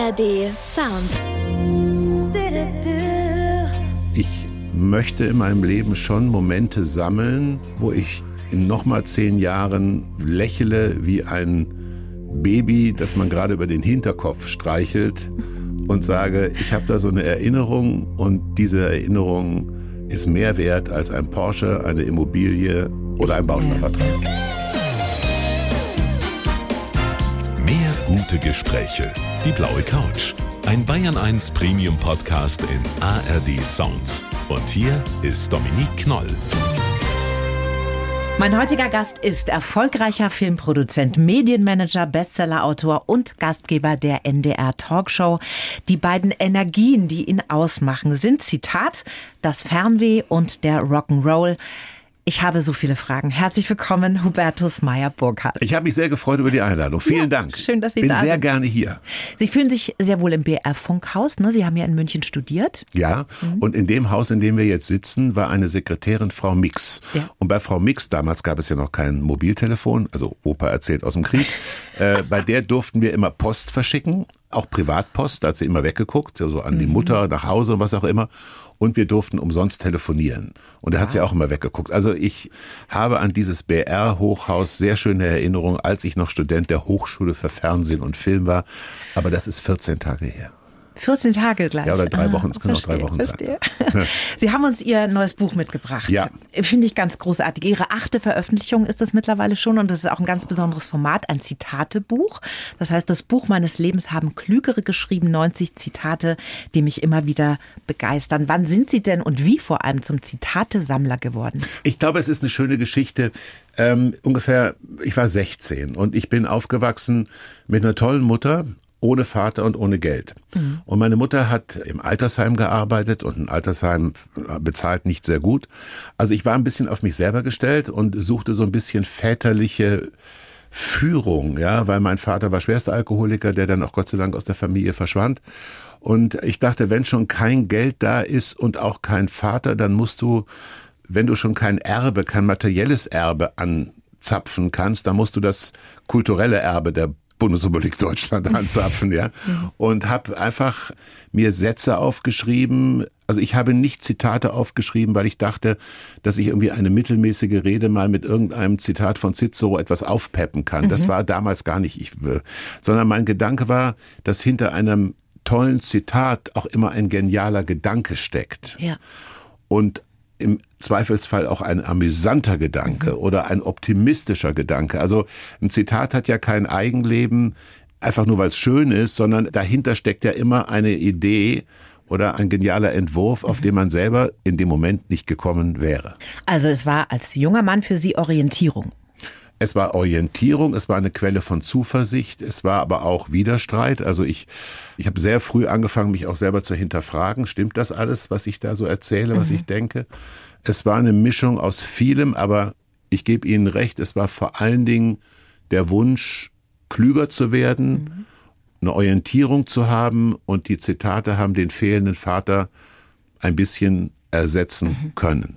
ARD Sounds. Ich möchte in meinem Leben schon Momente sammeln, wo ich in nochmal 10 Jahren lächle wie ein Baby, das man gerade über den Hinterkopf streichelt und sage, ich habe da so eine Erinnerung und diese Erinnerung ist mehr wert als ein Porsche, eine Immobilie oder ein Bausparvertrag. Mehr gute Gespräche. Die blaue Couch. Ein Bayern 1 Premium Podcast in ARD Sounds. Und hier ist Dominique Knoll. Mein heutiger Gast ist erfolgreicher Filmproduzent, Medienmanager, Bestsellerautor und Gastgeber der NDR Talkshow. Die beiden Energien, die ihn ausmachen, sind, Zitat, das Fernweh und der Rock'n'Roll. Ich habe so viele Fragen. Herzlich willkommen, Hubertus Meyer-Burkhardt. Ich habe mich sehr gefreut über die Einladung. Vielen Dank. Schön, dass Sie da sind. Bin sehr gerne hier. Sie fühlen sich sehr wohl im BR-Funkhaus, ne? Sie haben ja in München studiert. Ja, und in dem Haus, in dem wir jetzt sitzen, war eine Sekretärin, Frau Mix. Ja. Und bei Frau Mix, damals gab es ja noch kein Mobiltelefon, also Opa erzählt aus dem Krieg, bei der durften wir immer Post verschicken, auch Privatpost, da hat sie immer weggeguckt, so an die Mutter, nach Hause und was auch immer. Und wir durften umsonst telefonieren. Und da hat sie auch immer weggeguckt. Also ich habe an dieses BR-Hochhaus sehr schöne Erinnerungen, als ich noch Student der Hochschule für Fernsehen und Film war. Aber das ist 14 Tage her. 14 Tage gleich. Ja, oder 3 Wochen. Es können auch 3 Wochen sein. Sie haben uns Ihr neues Buch mitgebracht. Ja. Finde ich ganz großartig. Ihre 8. Veröffentlichung ist das mittlerweile schon und das ist auch ein ganz besonderes Format, ein Zitatebuch. Das heißt, das Buch meines Lebens haben Klügere geschrieben, 90 Zitate, die mich immer wieder begeistern. Wann sind Sie denn und wie vor allem zum Zitatesammler geworden? Ich glaube, es ist eine schöne Geschichte. Ich war 16 und ich bin aufgewachsen mit einer tollen Mutter, ohne Vater und ohne Geld. Und meine Mutter hat im Altersheim gearbeitet und ein Altersheim bezahlt nicht sehr gut. Also ich war ein bisschen auf mich selber gestellt und suchte so ein bisschen väterliche Führung, ja, weil mein Vater war schwerster Alkoholiker, der dann auch Gott sei Dank aus der Familie verschwand. Und ich dachte, wenn schon kein Geld da ist und auch kein Vater, dann musst du, wenn du schon kein Erbe, kein materielles Erbe anzapfen kannst, dann musst du das kulturelle Erbe der Bundesrepublik Deutschland anzapfen, ja. Und habe einfach mir Sätze aufgeschrieben. Also ich habe nicht Zitate aufgeschrieben, weil ich dachte, dass ich irgendwie eine mittelmäßige Rede mal mit irgendeinem Zitat von Cicero etwas aufpeppen kann. Das war damals gar nicht sondern mein Gedanke war, dass hinter einem tollen Zitat auch immer ein genialer Gedanke steckt. Ja. Und im Zweifelsfall auch ein amüsanter Gedanke oder ein optimistischer Gedanke. Also ein Zitat hat ja kein Eigenleben, einfach nur weil es schön ist, sondern dahinter steckt ja immer eine Idee oder ein genialer Entwurf, auf den man selber in dem Moment nicht gekommen wäre. Also es war als junger Mann für Sie Orientierung. Es war Orientierung, es war eine Quelle von Zuversicht, es war aber auch Widerstreit. Also ich habe sehr früh angefangen, mich auch selber zu hinterfragen. Stimmt das alles, was ich da so erzähle, was ich denke? Es war eine Mischung aus vielem, aber ich gebe Ihnen recht, es war vor allen Dingen der Wunsch, klüger zu werden, eine Orientierung zu haben, und die Zitate haben den fehlenden Vater ein bisschen ersetzen können.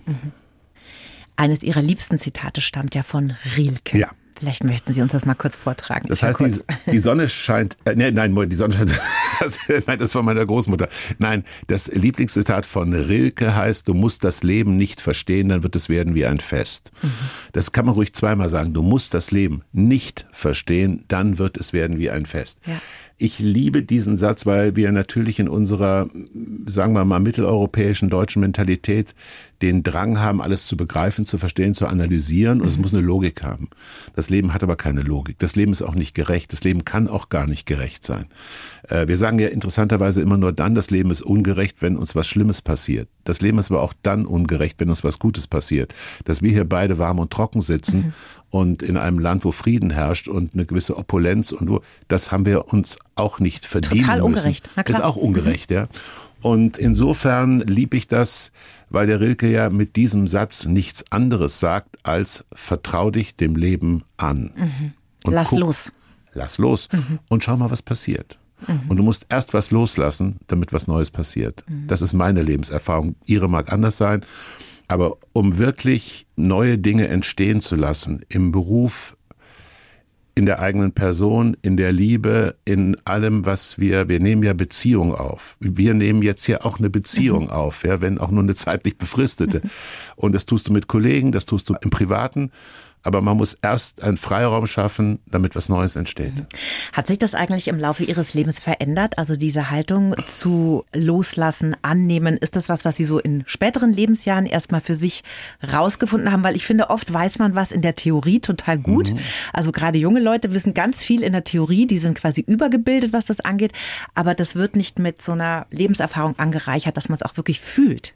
Eines Ihrer liebsten Zitate stammt ja von Rilke. Ja. Vielleicht möchten Sie uns das mal kurz vortragen. Das heißt, die Sonne scheint, die Sonne scheint, nein, das war meiner Großmutter. Nein, das Lieblingszitat von Rilke heißt, du musst das Leben nicht verstehen, dann wird es werden wie ein Fest. Das kann man ruhig zweimal sagen, du musst das Leben nicht verstehen, dann wird es werden wie ein Fest. Ja. Ich liebe diesen Satz, weil wir natürlich in unserer, sagen wir mal, mitteleuropäischen deutschen Mentalität den Drang haben, alles zu begreifen, zu verstehen, zu analysieren, und es muss eine Logik haben. Das Leben hat aber keine Logik. Das Leben ist auch nicht gerecht. Das Leben kann auch gar nicht gerecht sein. Wir sagen ja interessanterweise immer nur dann, das Leben ist ungerecht, wenn uns was Schlimmes passiert. Das Leben ist aber auch dann ungerecht, wenn uns was Gutes passiert. Dass wir hier beide warm und trocken sitzen und in einem Land, wo Frieden herrscht und eine gewisse Opulenz, und das haben wir uns auch nicht verdienen Total müssen. Ungerecht. Na klar. Ist auch ungerecht, ja. Und insofern liebe ich das, weil der Rilke ja mit diesem Satz nichts anderes sagt als: Vertrau dich dem Leben an. Und Lass los. Lass los und schau mal, was passiert. Und du musst erst was loslassen, damit was Neues passiert. Das ist meine Lebenserfahrung. Ihre mag anders sein. Aber um wirklich neue Dinge entstehen zu lassen, im Beruf, in der eigenen Person, in der Liebe, in allem, was wir nehmen ja Beziehung auf. Wir nehmen jetzt hier auch eine Beziehung auf, ja, wenn auch nur eine zeitlich befristete. Und das tust du mit Kollegen, das tust du im Privaten. Aber man muss erst einen Freiraum schaffen, damit was Neues entsteht. Hat sich das eigentlich im Laufe Ihres Lebens verändert? Also diese Haltung zu loslassen, annehmen, ist das was Sie so in späteren Lebensjahren erstmal für sich rausgefunden haben? Weil ich finde, oft weiß man was in der Theorie total gut. Also gerade junge Leute wissen ganz viel in der Theorie, die sind quasi übergebildet, was das angeht. Aber das wird nicht mit so einer Lebenserfahrung angereichert, dass man es auch wirklich fühlt.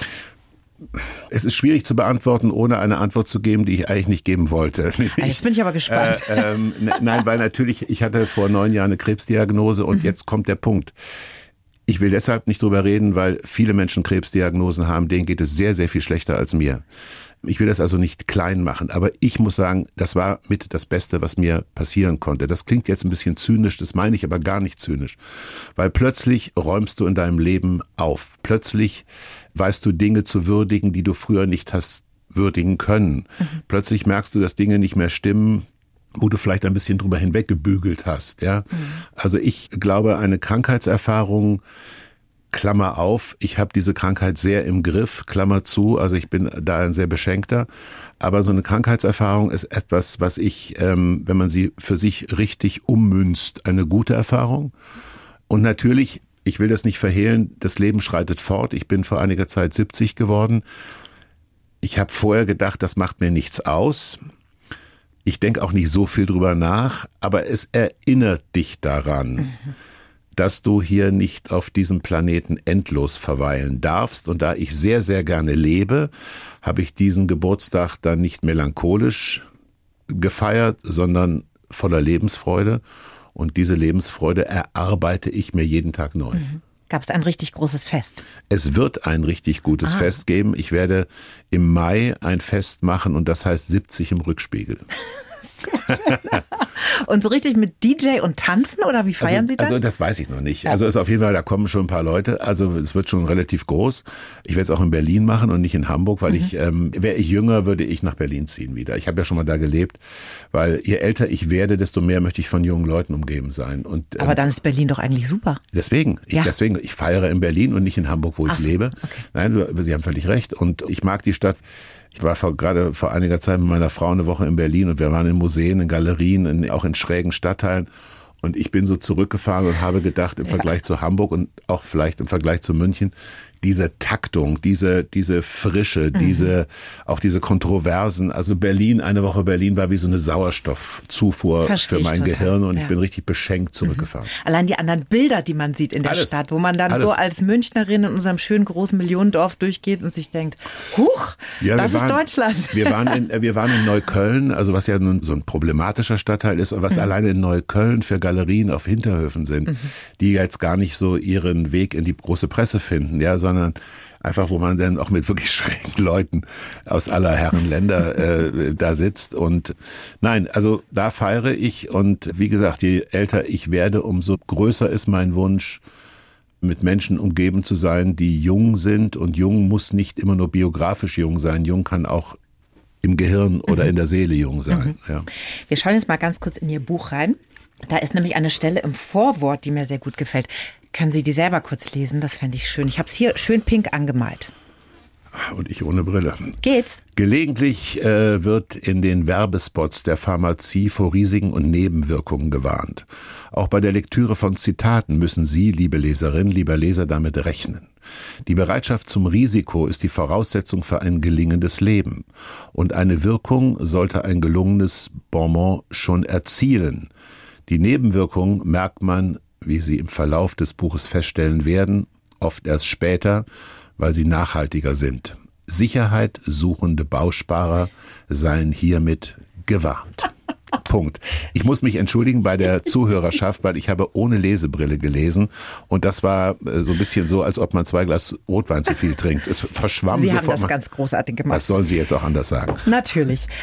Es ist schwierig zu beantworten, ohne eine Antwort zu geben, die ich eigentlich nicht geben wollte. Jetzt bin ich aber gespannt. Nein, weil natürlich, ich hatte vor 9 Jahren eine Krebsdiagnose und jetzt kommt der Punkt. Ich will deshalb nicht drüber reden, weil viele Menschen Krebsdiagnosen haben, denen geht es sehr, sehr viel schlechter als mir. Ich will das also nicht klein machen, aber ich muss sagen, das war mit das Beste, was mir passieren konnte. Das klingt jetzt ein bisschen zynisch, das meine ich aber gar nicht zynisch, weil plötzlich räumst du in deinem Leben auf. Plötzlich weißt du Dinge zu würdigen, die du früher nicht hast würdigen können. Plötzlich merkst du, dass Dinge nicht mehr stimmen, wo du vielleicht ein bisschen drüber hinweggebügelt hast. Ja? Also ich glaube, eine Krankheitserfahrung, Klammer auf, ich habe diese Krankheit sehr im Griff, Klammer zu, also ich bin da ein sehr Beschenkter. Aber so eine Krankheitserfahrung ist etwas, was ich, wenn man sie für sich richtig ummünzt, eine gute Erfahrung. Und natürlich, ich will das nicht verhehlen, das Leben schreitet fort. Ich bin vor einiger Zeit 70 geworden. Ich habe vorher gedacht, das macht mir nichts aus. Ich denke auch nicht so viel drüber nach, aber es erinnert dich daran, dass du hier nicht auf diesem Planeten endlos verweilen darfst. Und da ich sehr, sehr gerne lebe, habe ich diesen Geburtstag dann nicht melancholisch gefeiert, sondern voller Lebensfreude. Und diese Lebensfreude erarbeite ich mir jeden Tag neu. Gab es ein richtig großes Fest? Es wird ein richtig gutes Fest geben. Ich werde im Mai ein Fest machen und das heißt 70 im Rückspiegel. Und so richtig mit DJ und Tanzen oder wie feiern Sie das? Also das weiß ich noch nicht. Also ist auf jeden Fall, da kommen schon ein paar Leute. Also es wird schon relativ groß. Ich werde es auch in Berlin machen und nicht in Hamburg, weil wäre ich jünger, würde ich nach Berlin ziehen wieder. Ich habe ja schon mal da gelebt, weil je älter ich werde, desto mehr möchte ich von jungen Leuten umgeben sein. Und, aber dann ist Berlin doch eigentlich super. Deswegen, ich feiere in Berlin und nicht in Hamburg, wo ich lebe. Okay. Nein, Sie haben völlig recht. Und ich mag die Stadt. Ich war gerade vor einiger Zeit mit meiner Frau eine Woche in Berlin und wir waren in Museen, in Galerien, auch in schrägen Stadtteilen. Und ich bin so zurückgefahren und habe gedacht, im Vergleich zu Hamburg und auch vielleicht im Vergleich zu München, diese Taktung, diese Frische, auch diese Kontroversen. Also Berlin, eine Woche Berlin war wie so eine Sauerstoffzufuhr für mein Gehirn und ich bin richtig beschenkt zurückgefahren. Allein die anderen Bilder, die man sieht in der Stadt, wo man dann so als Münchnerin in unserem schönen großen Millionendorf durchgeht und sich denkt, huch, das ist Deutschland. Wir waren in Neukölln, also was ja nun so ein problematischer Stadtteil ist, was alleine in Neukölln für Galerien auf Hinterhöfen sind, die jetzt gar nicht so ihren Weg in die große Presse finden, ja, sondern einfach, wo man dann auch mit wirklich schrägen Leuten aus aller Herren Länder da sitzt. Und nein, also da feiere ich und wie gesagt, je älter ich werde, umso größer ist mein Wunsch, mit Menschen umgeben zu sein, die jung sind. Und jung muss nicht immer nur biografisch jung sein. Jung kann auch im Gehirn oder in der Seele jung sein. Ja. Wir schauen jetzt mal ganz kurz in Ihr Buch rein. Da ist nämlich eine Stelle im Vorwort, die mir sehr gut gefällt. Können Sie die selber kurz lesen? Das fände ich schön. Ich habe es hier schön pink angemalt. Und ich ohne Brille. Geht's? Gelegentlich wird in den Werbespots der Pharmazie vor Risiken und Nebenwirkungen gewarnt. Auch bei der Lektüre von Zitaten müssen Sie, liebe Leserin, lieber Leser, damit rechnen. Die Bereitschaft zum Risiko ist die Voraussetzung für ein gelingendes Leben. Und eine Wirkung sollte ein gelungenes Bonbon schon erzielen. Die Nebenwirkungen merkt man, wie Sie im Verlauf des Buches feststellen werden, oft erst später, weil sie nachhaltiger sind. Sicherheit suchende Bausparer seien hiermit gewarnt. Punkt. Ich muss mich entschuldigen bei der Zuhörerschaft, weil ich habe ohne Lesebrille gelesen und das war so ein bisschen so, als ob man 2 Glas Rotwein zu viel trinkt. Es verschwamm Sie sofort. haben das ganz großartig gemacht. Das sollen Sie jetzt auch anders sagen. Natürlich.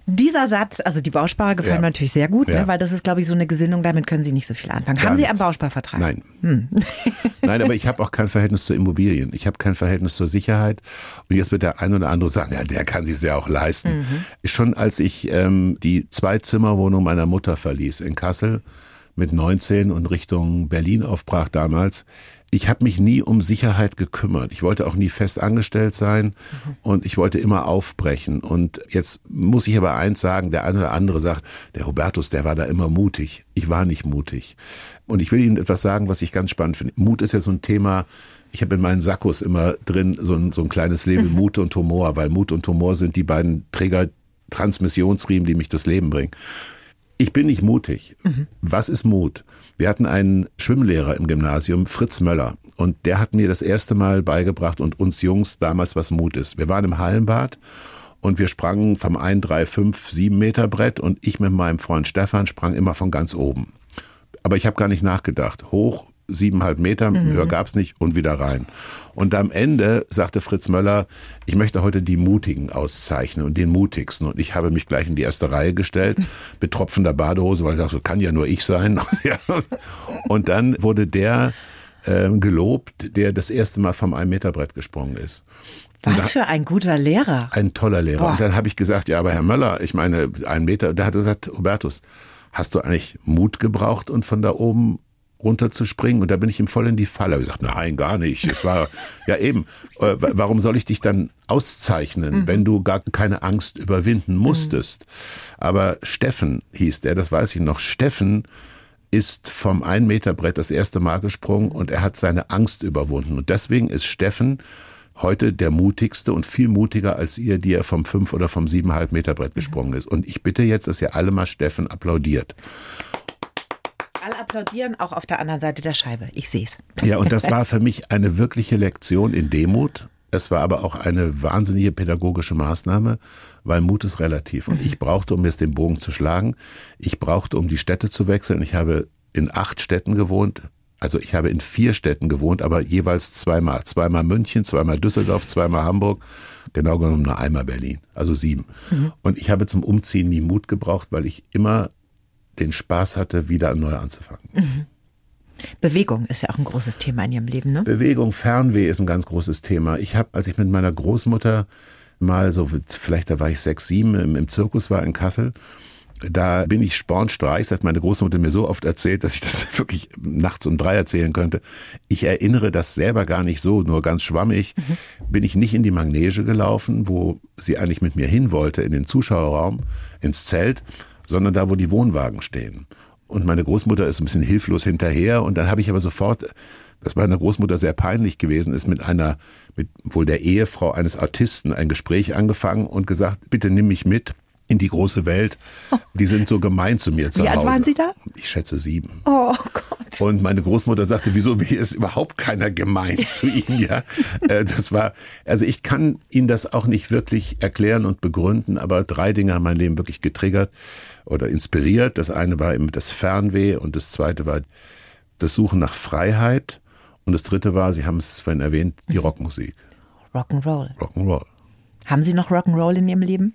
Dieser Satz, also die Bausparer gefallen mir natürlich sehr gut, Ja. ne, weil das ist, glaube ich, so eine Gesinnung, damit können Sie nicht so viel anfangen. Gar Haben Sie nichts. einen Bausparvertrag? Nein. Nein, aber ich habe auch kein Verhältnis zu Immobilien. Ich habe kein Verhältnis zur Sicherheit. Und jetzt wird der ein oder andere sagen, ja, der kann sich ja auch leisten. Schon als ich die 2-Zimmer-Wohnung meiner Mutter verließ in Kassel mit 19 und Richtung Berlin aufbrach damals, ich habe mich nie um Sicherheit gekümmert. Ich wollte auch nie fest angestellt sein und ich wollte immer aufbrechen. Und jetzt muss ich aber eins sagen, der eine oder andere sagt, der Hubertus, der war da immer mutig. Ich war nicht mutig. Und ich will Ihnen etwas sagen, was ich ganz spannend finde. Mut ist ja so ein Thema, ich habe in meinen Sakkos immer drin so ein kleines Label Mut und Humor, weil Mut und Humor sind die beiden Träger-Transmissionsriemen, die mich durchs Leben bringen. Ich bin nicht mutig. Was ist Mut? Wir hatten einen Schwimmlehrer im Gymnasium, Fritz Möller. Und der hat mir das erste Mal beigebracht und uns Jungs damals, was Mut ist. Wir waren im Hallenbad und wir sprangen vom 1, 3, 5, 7 Meter Brett und ich mit meinem Freund Stefan sprang immer von ganz oben. Aber ich habe gar nicht nachgedacht. Hoch, 7,5 Meter, höher gab's nicht und wieder rein. Und am Ende sagte Fritz Möller, ich möchte heute die Mutigen auszeichnen und den Mutigsten. Und ich habe mich gleich in die erste Reihe gestellt, mit tropfender Badehose, weil ich dachte, kann ja nur ich sein. Und dann wurde der gelobt, der das erste Mal vom 1-Meter-Brett gesprungen ist. Was für ein guter Lehrer. Ein toller Lehrer. Boah. Und dann habe ich gesagt, ja, aber Herr Möller, ich meine, 1 Meter, da hat er gesagt, Hubertus, hast du eigentlich Mut gebraucht und von da oben runter zu springen? Und da bin ich ihm voll in die Falle. Ich gesagt, nein, gar nicht. Es war, ja eben, warum soll ich dich dann auszeichnen, wenn du gar keine Angst überwinden musstest? Aber Steffen hieß der, das weiß ich noch, Steffen ist vom 1-Meter-Brett das erste Mal gesprungen und er hat seine Angst überwunden. Und deswegen ist Steffen heute der mutigste und viel mutiger als ihr, die er vom 5 oder vom 7,5 Meter Brett gesprungen ist. Und ich bitte jetzt, dass ihr alle mal Steffen applaudiert. Alle applaudieren, auch auf der anderen Seite der Scheibe. Ich sehe es. Ja, und das war für mich eine wirkliche Lektion in Demut. Es war aber auch eine wahnsinnige pädagogische Maßnahme, weil Mut ist relativ. Und ich brauchte, um jetzt den Bogen zu schlagen, ich brauchte, um die Städte zu wechseln. Ich habe in 8 Städten gewohnt. Also ich habe in 4 Städten gewohnt, aber jeweils zweimal. Zweimal München, zweimal Düsseldorf, zweimal Hamburg, genau genommen nur einmal Berlin. Also 7. Und ich habe zum Umziehen nie Mut gebraucht, weil ich immer den Spaß hatte, wieder neu anzufangen. Bewegung ist ja auch ein großes Thema in Ihrem Leben, ne? Bewegung, Fernweh ist ein ganz großes Thema. Ich habe, als ich mit meiner Großmutter mal so, vielleicht da war ich 6, 7, im Zirkus war in Kassel, da bin ich spornstreich, das hat meine Großmutter mir so oft erzählt, dass ich das wirklich nachts um 3 erzählen könnte. Ich erinnere das selber gar nicht so, nur ganz schwammig. Bin ich nicht in die Manege gelaufen, wo sie eigentlich mit mir hin wollte, in den Zuschauerraum, ins Zelt, sondern da, wo die Wohnwagen stehen. Und meine Großmutter ist ein bisschen hilflos hinterher und dann habe ich aber sofort, das meiner Großmutter sehr peinlich gewesen ist, mit wohl der Ehefrau eines Autisten ein Gespräch angefangen und gesagt, bitte nimm mich mit in die große Welt. Die sind so gemein zu mir zu Hause. Wie alt waren Sie da? Ich schätze 7. Oh Gott. Und meine Großmutter sagte, wieso, hier ist überhaupt keiner gemein zu ihm, ja. Das war, also ich kann Ihnen das auch nicht wirklich erklären und begründen, aber 3 Dinge haben mein Leben wirklich getriggert oder inspiriert. Das eine war eben das Fernweh und das zweite war das Suchen nach Freiheit und das dritte war, Sie haben es vorhin erwähnt, die Rockmusik. Rock'n'Roll. Rock'n'Roll. Haben Sie noch Rock'n'Roll in Ihrem Leben?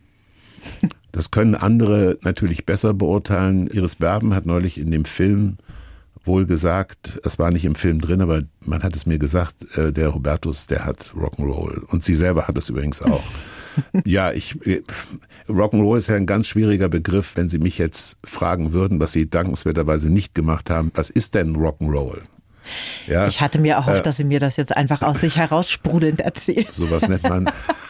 Das können andere natürlich besser beurteilen. Iris Berben hat neulich in dem Film wohl gesagt, es war nicht im Film drin, aber man hat es mir gesagt, der Hubertus, der hat Rock'n'Roll. Und sie selber hat es übrigens auch. Ja, Rock'n'Roll ist ja ein ganz schwieriger Begriff. Wenn Sie mich jetzt fragen würden, was Sie dankenswerterweise nicht gemacht haben, was ist denn Rock'n'Roll? Ja, Ich hatte mir erhofft, dass Sie mir das jetzt einfach aus sich heraus sprudelnd erzählen. sowas nennt man...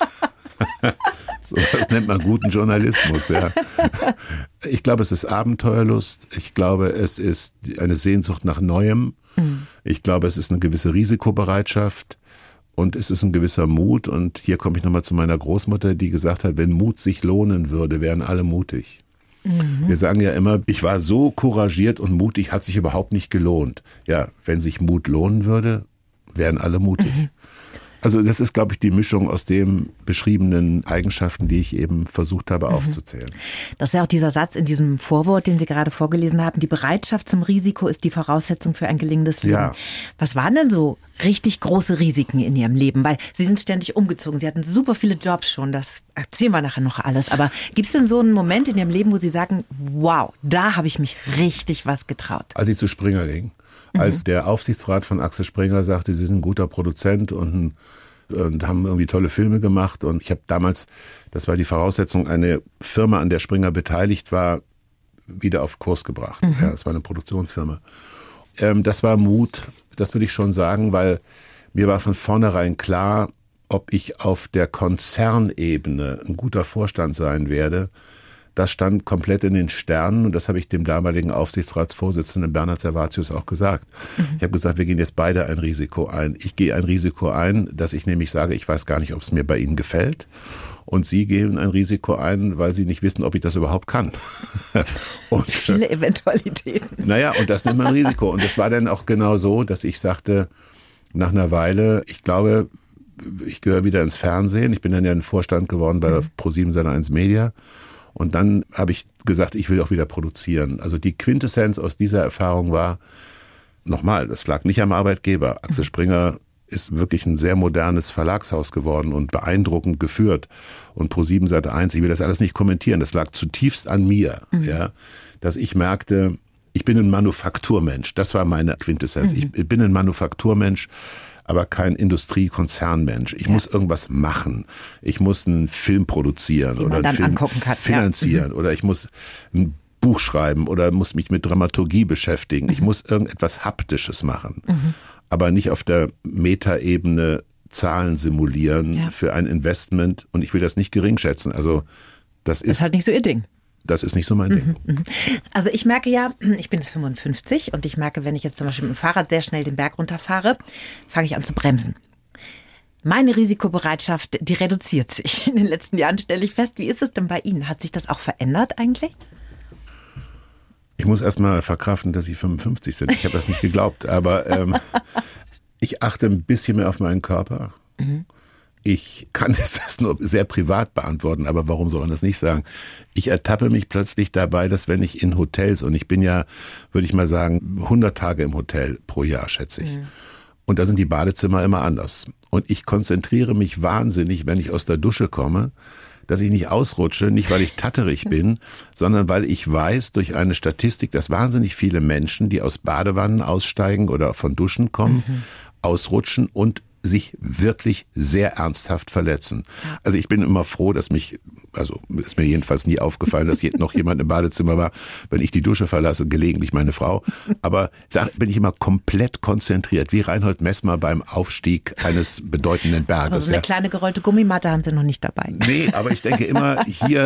Sowas nennt man guten Journalismus, ja. Ich glaube, es ist Abenteuerlust. Ich glaube, es ist eine Sehnsucht nach Neuem. Ich glaube, es ist eine gewisse Risikobereitschaft und es ist ein gewisser Mut. Und hier komme ich nochmal zu meiner Großmutter, die gesagt hat, wenn Mut sich lohnen würde, wären alle mutig. Wir sagen ja immer, ich war so couragiert und mutig, hat sich überhaupt nicht gelohnt. Ja, wenn sich Mut lohnen würde, wären alle mutig. Also das ist, glaube ich, die Mischung aus den beschriebenen Eigenschaften, die ich eben versucht habe aufzuzählen. Das ist ja auch dieser Satz in diesem Vorwort, den Sie gerade vorgelesen haben. Die Bereitschaft zum Risiko ist die Voraussetzung für ein gelingendes Leben. Ja. Was waren denn so richtig große Risiken in Ihrem Leben? Weil Sie sind ständig umgezogen. Sie hatten super viele Jobs schon. Das erzählen wir nachher noch alles. Aber gibt es denn so einen Moment in Ihrem Leben, wo Sie sagen, wow, da habe ich mich richtig was getraut? Als ich zu Springer ging, als der Aufsichtsrat von Axel Springer sagte, Sie sind ein guter Produzent und haben irgendwie tolle Filme gemacht. Und ich habe damals, das war die Voraussetzung, eine Firma, an der Springer beteiligt war, wieder auf Kurs gebracht. Ja, das war eine Produktionsfirma. Das war Mut, das würde ich schon sagen, weil mir war von vornherein klar, ob ich auf der Konzernebene ein guter Vorstand sein werde. Das stand komplett in den Sternen und das habe ich dem damaligen Aufsichtsratsvorsitzenden Bernhard Servatius auch gesagt. Ich habe gesagt, wir gehen jetzt beide ein Risiko ein. Ich gehe ein Risiko ein, dass ich nämlich sage, ich weiß gar nicht, ob es mir bei Ihnen gefällt. Und Sie gehen ein Risiko ein, weil Sie nicht wissen, ob ich das überhaupt kann. Und, viele Eventualitäten. Naja, und das nimmt man ein Risiko. Und es war dann auch genau so, dass ich sagte, nach einer Weile, ich glaube, ich gehöre wieder ins Fernsehen. Ich bin dann ja ein Vorstand geworden bei ProSieben Sat.1 Media. Und dann habe ich gesagt, ich will auch wieder produzieren. Also die Quintessenz aus dieser Erfahrung war, nochmal, das lag nicht am Arbeitgeber. Axel Springer ist wirklich ein sehr modernes Verlagshaus geworden und beeindruckend geführt. Und ProSieben Sat.1, ich will das alles nicht kommentieren, das lag zutiefst an mir, ja, dass ich merkte, ich bin ein Manufakturmensch. Das war meine Quintessenz. Ich bin ein Manufakturmensch, aber kein Industriekonzernmensch. Ich muss irgendwas machen. Ich muss einen Film produzieren oder einen Film finanzieren oder ich muss ein Buch schreiben oder muss mich mit Dramaturgie beschäftigen. Ich muss irgendetwas Haptisches machen. Aber nicht auf der Metaebene Zahlen simulieren für ein Investment. Und ich will das nicht geringschätzen. Also das ist halt nicht so Ihr Ding. Das ist nicht so mein Ding. Also ich merke ja, ich bin jetzt 55 und ich merke, wenn ich jetzt zum Beispiel mit dem Fahrrad sehr schnell den Berg runterfahre, fange ich an zu bremsen. Meine Risikobereitschaft, die reduziert sich. In den letzten Jahren stelle ich fest. Wie ist es denn bei Ihnen? Hat sich das auch verändert eigentlich? Ich muss erst mal verkraften, dass Sie 55 sind. Ich habe das nicht geglaubt, aber ich achte ein bisschen mehr auf meinen Körper. Ich kann das nur sehr privat beantworten, aber warum soll man das nicht sagen? Ich ertappe mich plötzlich dabei, dass wenn ich in Hotels, und ich bin ja, würde ich mal sagen, 100 Tage im Hotel pro Jahr, schätze ich. Und da sind die Badezimmer immer anders. Und ich konzentriere mich wahnsinnig, wenn ich aus der Dusche komme, dass ich nicht ausrutsche, nicht weil ich tatterig bin, sondern weil ich weiß durch eine Statistik, dass wahnsinnig viele Menschen, die aus Badewannen aussteigen oder von Duschen kommen, ausrutschen und sich wirklich sehr ernsthaft verletzen. Also ich bin immer froh, dass ist mir jedenfalls nie aufgefallen, dass noch jemand im Badezimmer war, wenn ich die Dusche verlasse, gelegentlich meine Frau. Aber da bin ich immer komplett konzentriert, wie Reinhold Messmer beim Aufstieg eines bedeutenden Berges. Also eine kleine gerollte Gummimatte haben Sie noch nicht dabei. Nee, aber ich denke immer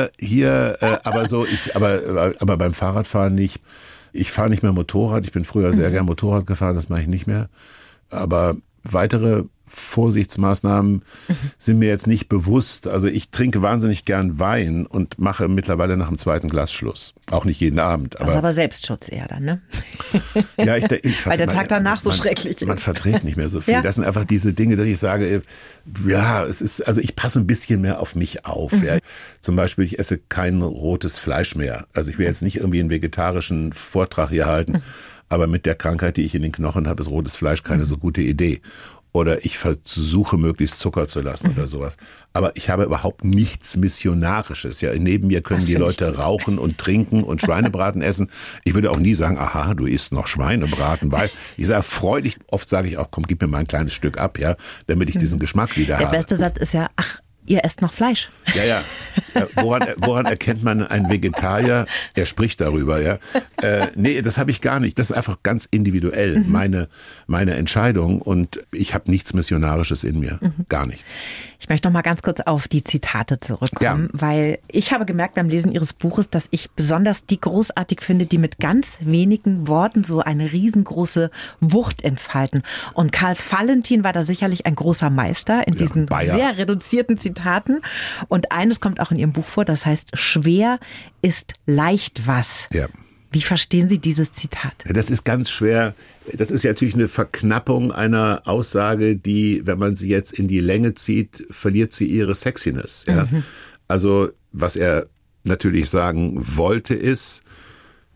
aber beim Fahrradfahren nicht. Ich fahre nicht mehr Motorrad. Ich bin früher sehr gern Motorrad gefahren, das mache ich nicht mehr. Aber weitere Vorsichtsmaßnahmen sind mir jetzt nicht bewusst. Also ich trinke wahnsinnig gern Wein und mache mittlerweile nach dem zweiten Glas Schluss. Auch nicht jeden Abend. Aber Selbstschutz eher dann, ne? Ja, weil der Tag danach so schrecklich ist. Man verträgt nicht mehr so viel. Ja. Das sind einfach diese Dinge, dass ich sage, ja, ich passe ein bisschen mehr auf mich auf. Ja. Zum Beispiel, ich esse kein rotes Fleisch mehr. Also ich will jetzt nicht irgendwie einen vegetarischen Vortrag hier halten. Aber mit der Krankheit, die ich in den Knochen habe, ist rotes Fleisch keine so gute Idee. Oder ich versuche, möglichst Zucker zu lassen oder sowas. Aber ich habe überhaupt nichts Missionarisches. Ja, neben mir können die Leute rauchen und trinken und Schweinebraten essen. Ich würde auch nie sagen, aha, du isst noch Schweinebraten, weil ich sage freudig, oft sage ich auch, komm, gib mir mal ein kleines Stück ab, ja, damit ich diesen Geschmack wieder habe. Der beste Satz ist ja, ach, ihr esst noch Fleisch. Ja. Woran erkennt man einen Vegetarier? Er spricht darüber, ja. Nee, das habe ich gar nicht. Das ist einfach ganz individuell meine Entscheidung und ich habe nichts Missionarisches in mir. Gar nichts. Ich möchte noch mal ganz kurz auf die Zitate zurückkommen, weil ich habe gemerkt beim Lesen Ihres Buches, dass ich besonders die großartig finde, die mit ganz wenigen Worten so eine riesengroße Wucht entfalten. Und Karl Valentin war da sicherlich ein großer Meister in diesen sehr reduzierten Zitaten. Und eines kommt auch in Ihrem Buch vor, das heißt, schwer ist leicht was. Ja. Wie verstehen Sie dieses Zitat? Das ist ganz schwer. Das ist ja natürlich eine Verknappung einer Aussage, die, wenn man sie jetzt in die Länge zieht, verliert sie ihre Sexiness. Ja? Also was er natürlich sagen wollte ist,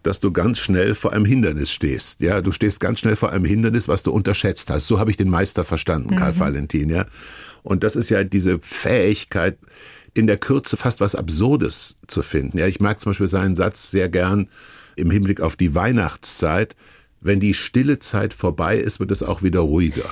dass du ganz schnell vor einem Hindernis stehst. Ja, du stehst ganz schnell vor einem Hindernis, was du unterschätzt hast. So habe ich den Meister verstanden, Karl Valentin, ja. Und das ist ja diese Fähigkeit, in der Kürze fast was Absurdes zu finden. Ja, ich mag zum Beispiel seinen Satz sehr gern im Hinblick auf die Weihnachtszeit. Wenn die stille Zeit vorbei ist, wird es auch wieder ruhiger.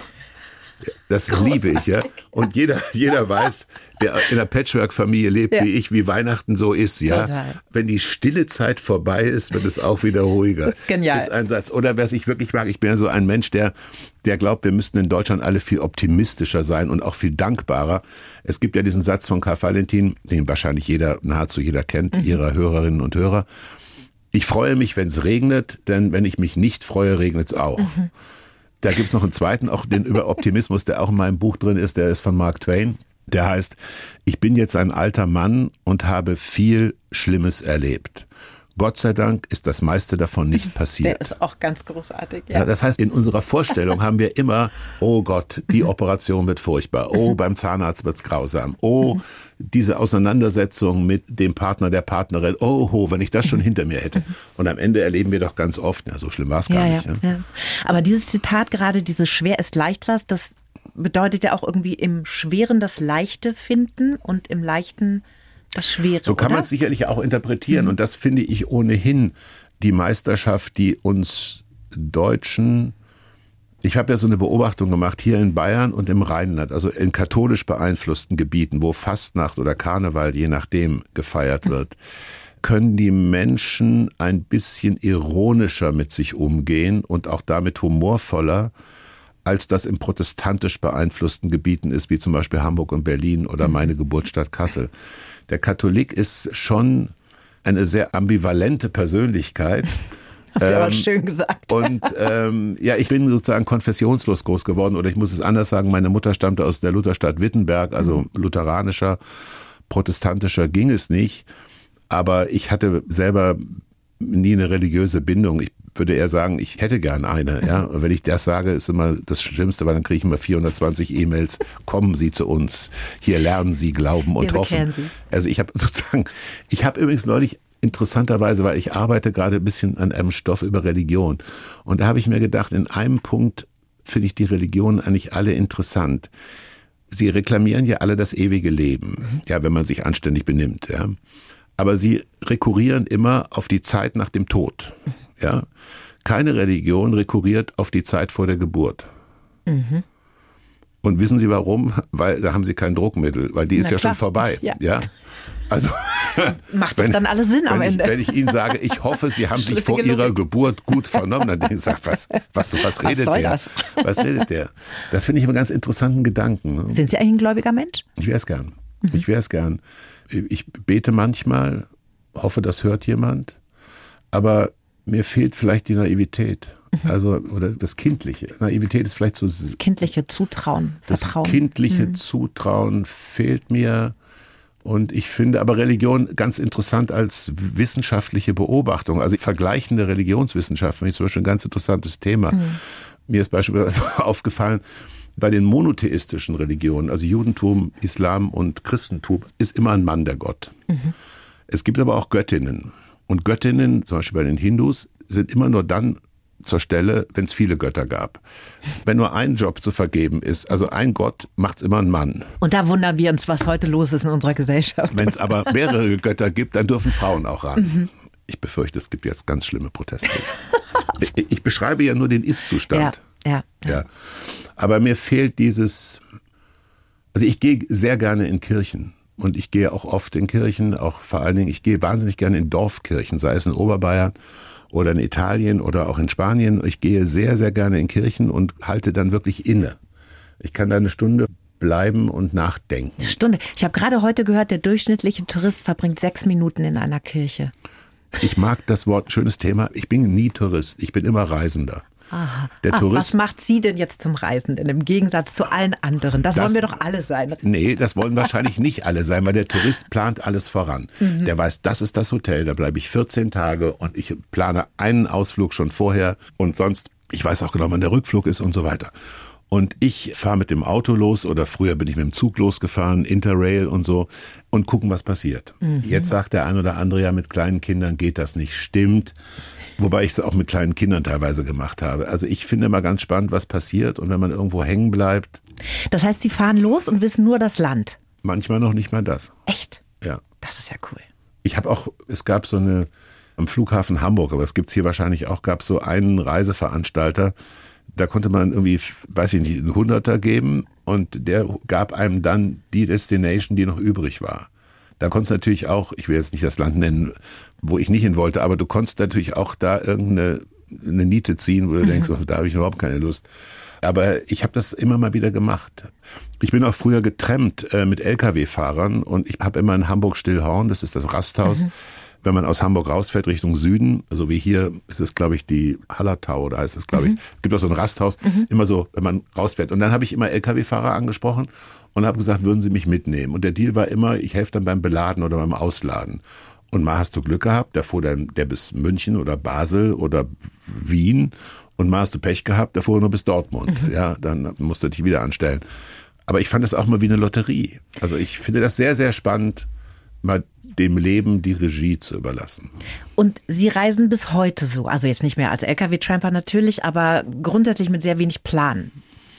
Das liebe ich, ja. Und jeder weiß, der in einer Patchwork-Familie lebt, wie ich, wie Weihnachten so ist, ja. Total. Wenn die stille Zeit vorbei ist, wird es auch wieder ruhiger. Das ist genial. Ist ein Satz. Oder was ich wirklich mag, ich bin ja so ein Mensch, der glaubt, wir müssten in Deutschland alle viel optimistischer sein und auch viel dankbarer. Es gibt ja diesen Satz von Karl Valentin, den wahrscheinlich nahezu jeder kennt, ihrer Hörerinnen und Hörer. Ich freue mich, wenn es regnet, denn wenn ich mich nicht freue, regnet es auch. Da gibt's noch einen zweiten, auch den über Optimismus, der auch in meinem Buch drin ist, der ist von Mark Twain. Der heißt, ich bin jetzt ein alter Mann und habe viel Schlimmes erlebt. Gott sei Dank ist das meiste davon nicht passiert. Der ist auch ganz großartig. Ja, das heißt, in unserer Vorstellung haben wir immer, oh Gott, die Operation wird furchtbar. Oh, beim Zahnarzt wird's grausam. Oh, diese Auseinandersetzung mit dem Partner, der Partnerin. Oh, wenn ich das schon hinter mir hätte. Und am Ende erleben wir doch ganz oft, so schlimm war's gar nicht. Ja. Aber dieses Zitat gerade, dieses schwer ist leicht was, das bedeutet ja auch irgendwie im Schweren das Leichte finden und im Leichten das Schwere. So kann man es sicherlich auch interpretieren. Und das finde ich ohnehin die Meisterschaft, die uns Deutschen, ich habe ja so eine Beobachtung gemacht, hier in Bayern und im Rheinland, also in katholisch beeinflussten Gebieten, wo Fastnacht oder Karneval, je nachdem, gefeiert wird, können die Menschen ein bisschen ironischer mit sich umgehen und auch damit humorvoller, als das in protestantisch beeinflussten Gebieten ist, wie zum Beispiel Hamburg und Berlin oder meine Geburtsstadt Kassel. Der Katholik ist schon eine sehr ambivalente Persönlichkeit. Habt ihr aber schön gesagt. Und ich bin sozusagen konfessionslos groß geworden, oder ich muss es anders sagen, meine Mutter stammte aus der Lutherstadt Wittenberg, also lutheranischer, protestantischer ging es nicht. Aber ich hatte selber nie eine religiöse Bindung. Ich würde eher sagen, ich hätte gern eine. Ja? Und wenn ich das sage, ist immer das Schlimmste, weil dann kriege ich immer 420 E-Mails. Kommen Sie zu uns, hier lernen Sie glauben und hoffen. Sie. Also ich habe übrigens neulich interessanterweise, weil ich arbeite gerade ein bisschen an einem Stoff über Religion. Und da habe ich mir gedacht, in einem Punkt finde ich die Religionen eigentlich alle interessant. Sie reklamieren ja alle das ewige Leben, ja, wenn man sich anständig benimmt. Ja. Aber sie rekurrieren immer auf die Zeit nach dem Tod. Ja? Keine Religion rekurriert auf die Zeit vor der Geburt. Und wissen Sie warum? Weil da haben sie kein Druckmittel, weil die ist ja schon vorbei. Ja? Also, macht doch dann alles Sinn am Ende. Wenn ich Ihnen sage, ich hoffe, Sie haben sich vor Ihrer Geburt gut vernommen, dann denke ich, was redet der? Was redet der? Das finde ich einen ganz interessanten Gedanken. Ne? Sind Sie eigentlich ein gläubiger Mensch? Ich wäre es gern. Ich wäre es gern. Ich bete manchmal, hoffe, das hört jemand, aber mir fehlt vielleicht die Naivität. Also, oder das Kindliche. Naivität ist vielleicht so. Das kindliche Zutrauen, Vertrauen. Das kindliche Zutrauen fehlt mir. Und ich finde aber Religion ganz interessant als wissenschaftliche Beobachtung. Also vergleichende Religionswissenschaft finde ich zum Beispiel ein ganz interessantes Thema. Mir ist beispielsweise aufgefallen, bei den monotheistischen Religionen, also Judentum, Islam und Christentum, ist immer ein Mann der Gott. Es gibt aber auch Göttinnen. Und Göttinnen, zum Beispiel bei den Hindus, sind immer nur dann zur Stelle, wenn es viele Götter gab. Wenn nur ein Job zu vergeben ist, also ein Gott, macht es immer ein Mann. Und da wundern wir uns, was heute los ist in unserer Gesellschaft. Wenn es aber mehrere Götter gibt, dann dürfen Frauen auch ran. Ich befürchte, es gibt jetzt ganz schlimme Proteste. Ich beschreibe ja nur den Ist-Zustand. Ja. Aber mir fehlt dieses, also ich gehe sehr gerne in Kirchen und ich gehe auch oft in Kirchen, auch vor allen Dingen, ich gehe wahnsinnig gerne in Dorfkirchen, sei es in Oberbayern oder in Italien oder auch in Spanien. Ich gehe sehr, sehr gerne in Kirchen und halte dann wirklich inne. Ich kann da eine Stunde bleiben und nachdenken. Eine Stunde. Ich habe gerade heute gehört, der durchschnittliche Tourist verbringt 6 Minuten in einer Kirche. Ich mag das Wort, schönes Thema. Ich bin nie Tourist, ich bin immer Reisender. Aha. Der Tourist, was macht Sie denn jetzt zum Reisenden im Gegensatz zu allen anderen? Das wollen wir doch alle sein. Nee, das wollen wahrscheinlich nicht alle sein, weil der Tourist plant alles voran. Der weiß, das ist das Hotel, da bleibe ich 14 Tage und ich plane einen Ausflug schon vorher und sonst, ich weiß auch genau, wann der Rückflug ist und so weiter. Und ich fahre mit dem Auto los oder früher bin ich mit dem Zug losgefahren, Interrail und so und gucken, was passiert. Jetzt sagt der ein oder andere, ja, mit kleinen Kindern geht das nicht. Stimmt. Wobei ich es auch mit kleinen Kindern teilweise gemacht habe. Also ich finde immer ganz spannend, was passiert und wenn man irgendwo hängen bleibt. Das heißt, Sie fahren los und wissen nur das Land? Manchmal noch nicht mal das. Echt? Ja. Das ist ja cool. Es gab so eine, am Flughafen Hamburg, aber es gibt es hier wahrscheinlich auch, gab es so einen Reiseveranstalter, da konnte man irgendwie, weiß ich nicht, einen Hunderter geben und der gab einem dann die Destination, die noch übrig war. Da konntest du natürlich auch, ich will jetzt nicht das Land nennen, wo ich nicht hin wollte, aber du konntest natürlich auch da irgendeine Niete ziehen, wo du denkst, oh, da habe ich überhaupt keine Lust. Aber ich habe das immer mal wieder gemacht. Ich bin auch früher getrennt mit LKW-Fahrern und ich habe immer in Hamburg-Stillhorn, das ist das Rasthaus, wenn man aus Hamburg rausfährt Richtung Süden, also wie hier ist es, glaube ich, die Hallertau oder heißt es, glaube ich. Es gibt auch so ein Rasthaus, immer so, wenn man rausfährt. Und dann habe ich immer LKW-Fahrer angesprochen und habe gesagt, würden Sie mich mitnehmen? Und der Deal war immer, ich helfe dann beim Beladen oder beim Ausladen. Und mal hast du Glück gehabt, der fuhr dann der bis München oder Basel oder Wien. Und mal hast du Pech gehabt, der fuhr nur bis Dortmund. Ja, dann musst du dich wieder anstellen. Aber ich fand das auch mal wie eine Lotterie. Also ich finde das sehr, sehr spannend, mal dem Leben die Regie zu überlassen. Und Sie reisen bis heute so, also jetzt nicht mehr als LKW-Tramper natürlich, aber grundsätzlich mit sehr wenig Plan.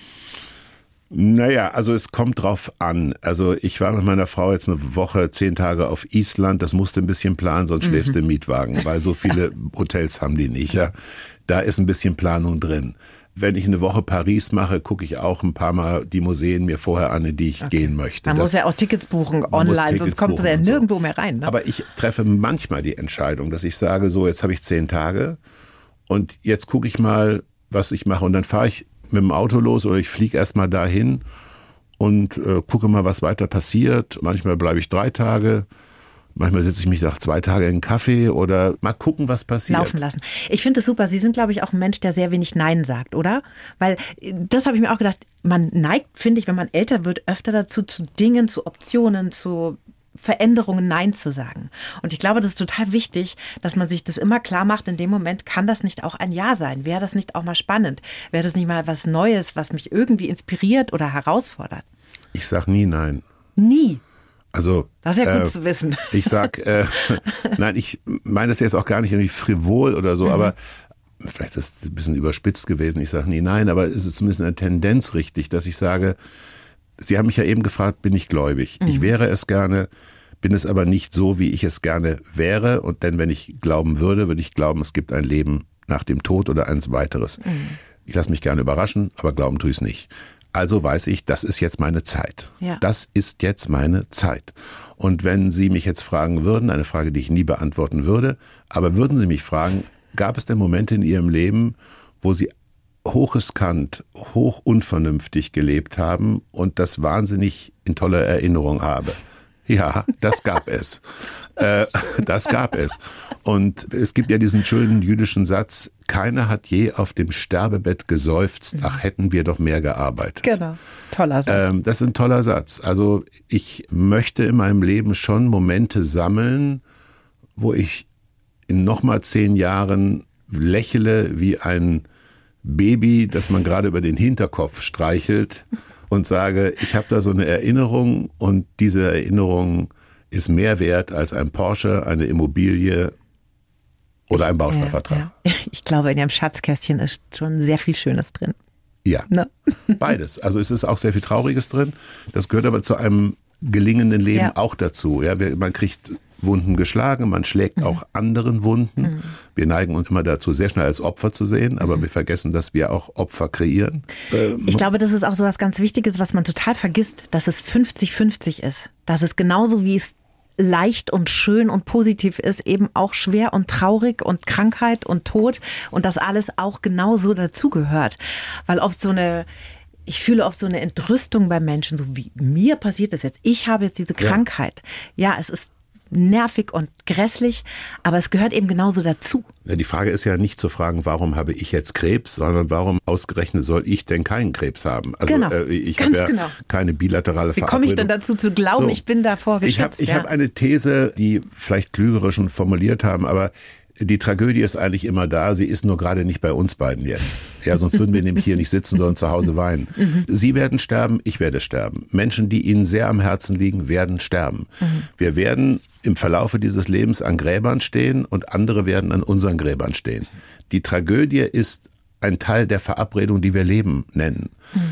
Naja, also es kommt drauf an. Also ich war mit meiner Frau jetzt eine Woche, 10 Tage auf Island. Das musste ein bisschen planen, sonst schläfst du im Mietwagen, weil so viele Hotels haben die nicht. Ja, da ist ein bisschen Planung drin. Wenn ich eine Woche Paris mache, gucke ich auch ein paar Mal die Museen mir vorher an, in die ich gehen möchte. Man muss ja auch Tickets buchen online, sonst kommt man ja nirgendwo mehr rein. Ne? Aber ich treffe manchmal die Entscheidung, dass ich sage, so jetzt habe ich 10 Tage und jetzt gucke ich mal, was ich mache. Und dann fahre ich mit dem Auto los oder ich fliege erstmal dahin und gucke mal, was weiter passiert. Manchmal bleibe ich 3 Tage. Manchmal setze ich mich nach 2 Tagen in einen Kaffee oder mal gucken, was passiert. Laufen lassen. Ich finde das super. Sie sind, glaube ich, auch ein Mensch, der sehr wenig Nein sagt, oder? Weil das habe ich mir auch gedacht, man neigt, finde ich, wenn man älter wird, öfter dazu, zu Dingen, zu Optionen, zu Veränderungen Nein zu sagen. Und ich glaube, das ist total wichtig, dass man sich das immer klar macht, in dem Moment kann das nicht auch ein Ja sein. Wäre das nicht auch mal spannend? Wäre das nicht mal was Neues, was mich irgendwie inspiriert oder herausfordert? Ich sage nie Nein. Nie? Also, das ist ja gut zu wissen. Ich sag, nein, ich meine das jetzt auch gar nicht irgendwie frivol oder so, aber vielleicht ist es ein bisschen überspitzt gewesen. Ich sage nie nein, aber es ist zumindest eine Tendenz richtig, dass ich sage, Sie haben mich ja eben gefragt, bin ich gläubig? Ich wäre es gerne, bin es aber nicht so, wie ich es gerne wäre. Und denn wenn ich glauben würde, würde ich glauben, es gibt ein Leben nach dem Tod oder eins weiteres. Ich lasse mich gerne überraschen, aber glauben tue ich es nicht. Also weiß ich, das ist jetzt meine Zeit. Ja. Das ist jetzt meine Zeit. Und wenn Sie mich jetzt fragen würden, eine Frage, die ich nie beantworten würde, aber würden Sie mich fragen, gab es denn Momente in Ihrem Leben, wo Sie hochriskant, hoch unvernünftig gelebt haben und das wahnsinnig in toller Erinnerung habe? Ja, das gab es. Das gab es. Und es gibt ja diesen schönen jüdischen Satz, keiner hat je auf dem Sterbebett geseufzt, ach, hätten wir doch mehr gearbeitet. Genau, toller Satz. Das ist ein toller Satz. Also ich möchte in meinem Leben schon Momente sammeln, wo ich in nochmal 10 Jahren lächle wie ein Baby, das man gerade über den Hinterkopf streichelt und sage, ich habe da so eine Erinnerung und diese Erinnerung ist mehr wert als ein Porsche, eine Immobilie oder ein Bausparvertrag. Ja. Ich glaube, in Ihrem Schatzkästchen ist schon sehr viel Schönes drin. Ja, ne? Beides. Also es ist auch sehr viel Trauriges drin. Das gehört aber zu einem gelingenden Leben auch dazu. Ja, man kriegt Wunden geschlagen, man schlägt auch anderen Wunden. Wir neigen uns immer dazu, sehr schnell als Opfer zu sehen, aber wir vergessen, dass wir auch Opfer kreieren. Ich glaube, das ist auch so was ganz Wichtiges, was man total vergisst, dass es 50-50 ist. Dass es genauso wie es leicht und schön und positiv ist, eben auch schwer und traurig und Krankheit und Tod und das alles auch genauso dazugehört. Weil ich fühle oft so eine Entrüstung bei Menschen, so wie mir passiert das jetzt. Ich habe jetzt diese Krankheit. Ja, es ist nervig und grässlich, aber es gehört eben genauso dazu. Ja, die Frage ist ja nicht zu fragen, warum habe ich jetzt Krebs, sondern warum ausgerechnet soll ich denn keinen Krebs haben? Also ich habe ja keine bilaterale Verabredung. Wie komme ich denn dazu zu glauben, ich bin davor geschützt? Ich habe eine These, die vielleicht Klügere schon formuliert haben, aber Die Tragödie ist eigentlich immer da, sie ist nur gerade nicht bei uns beiden jetzt. Ja, sonst würden wir nämlich hier nicht sitzen, sondern zu Hause weinen. Sie werden sterben, ich werde sterben. Menschen, die Ihnen sehr am Herzen liegen, werden sterben. Wir werden im Verlaufe dieses Lebens an Gräbern stehen und andere werden an unseren Gräbern stehen. Die Tragödie ist ein Teil der Verabredung, die wir Leben nennen.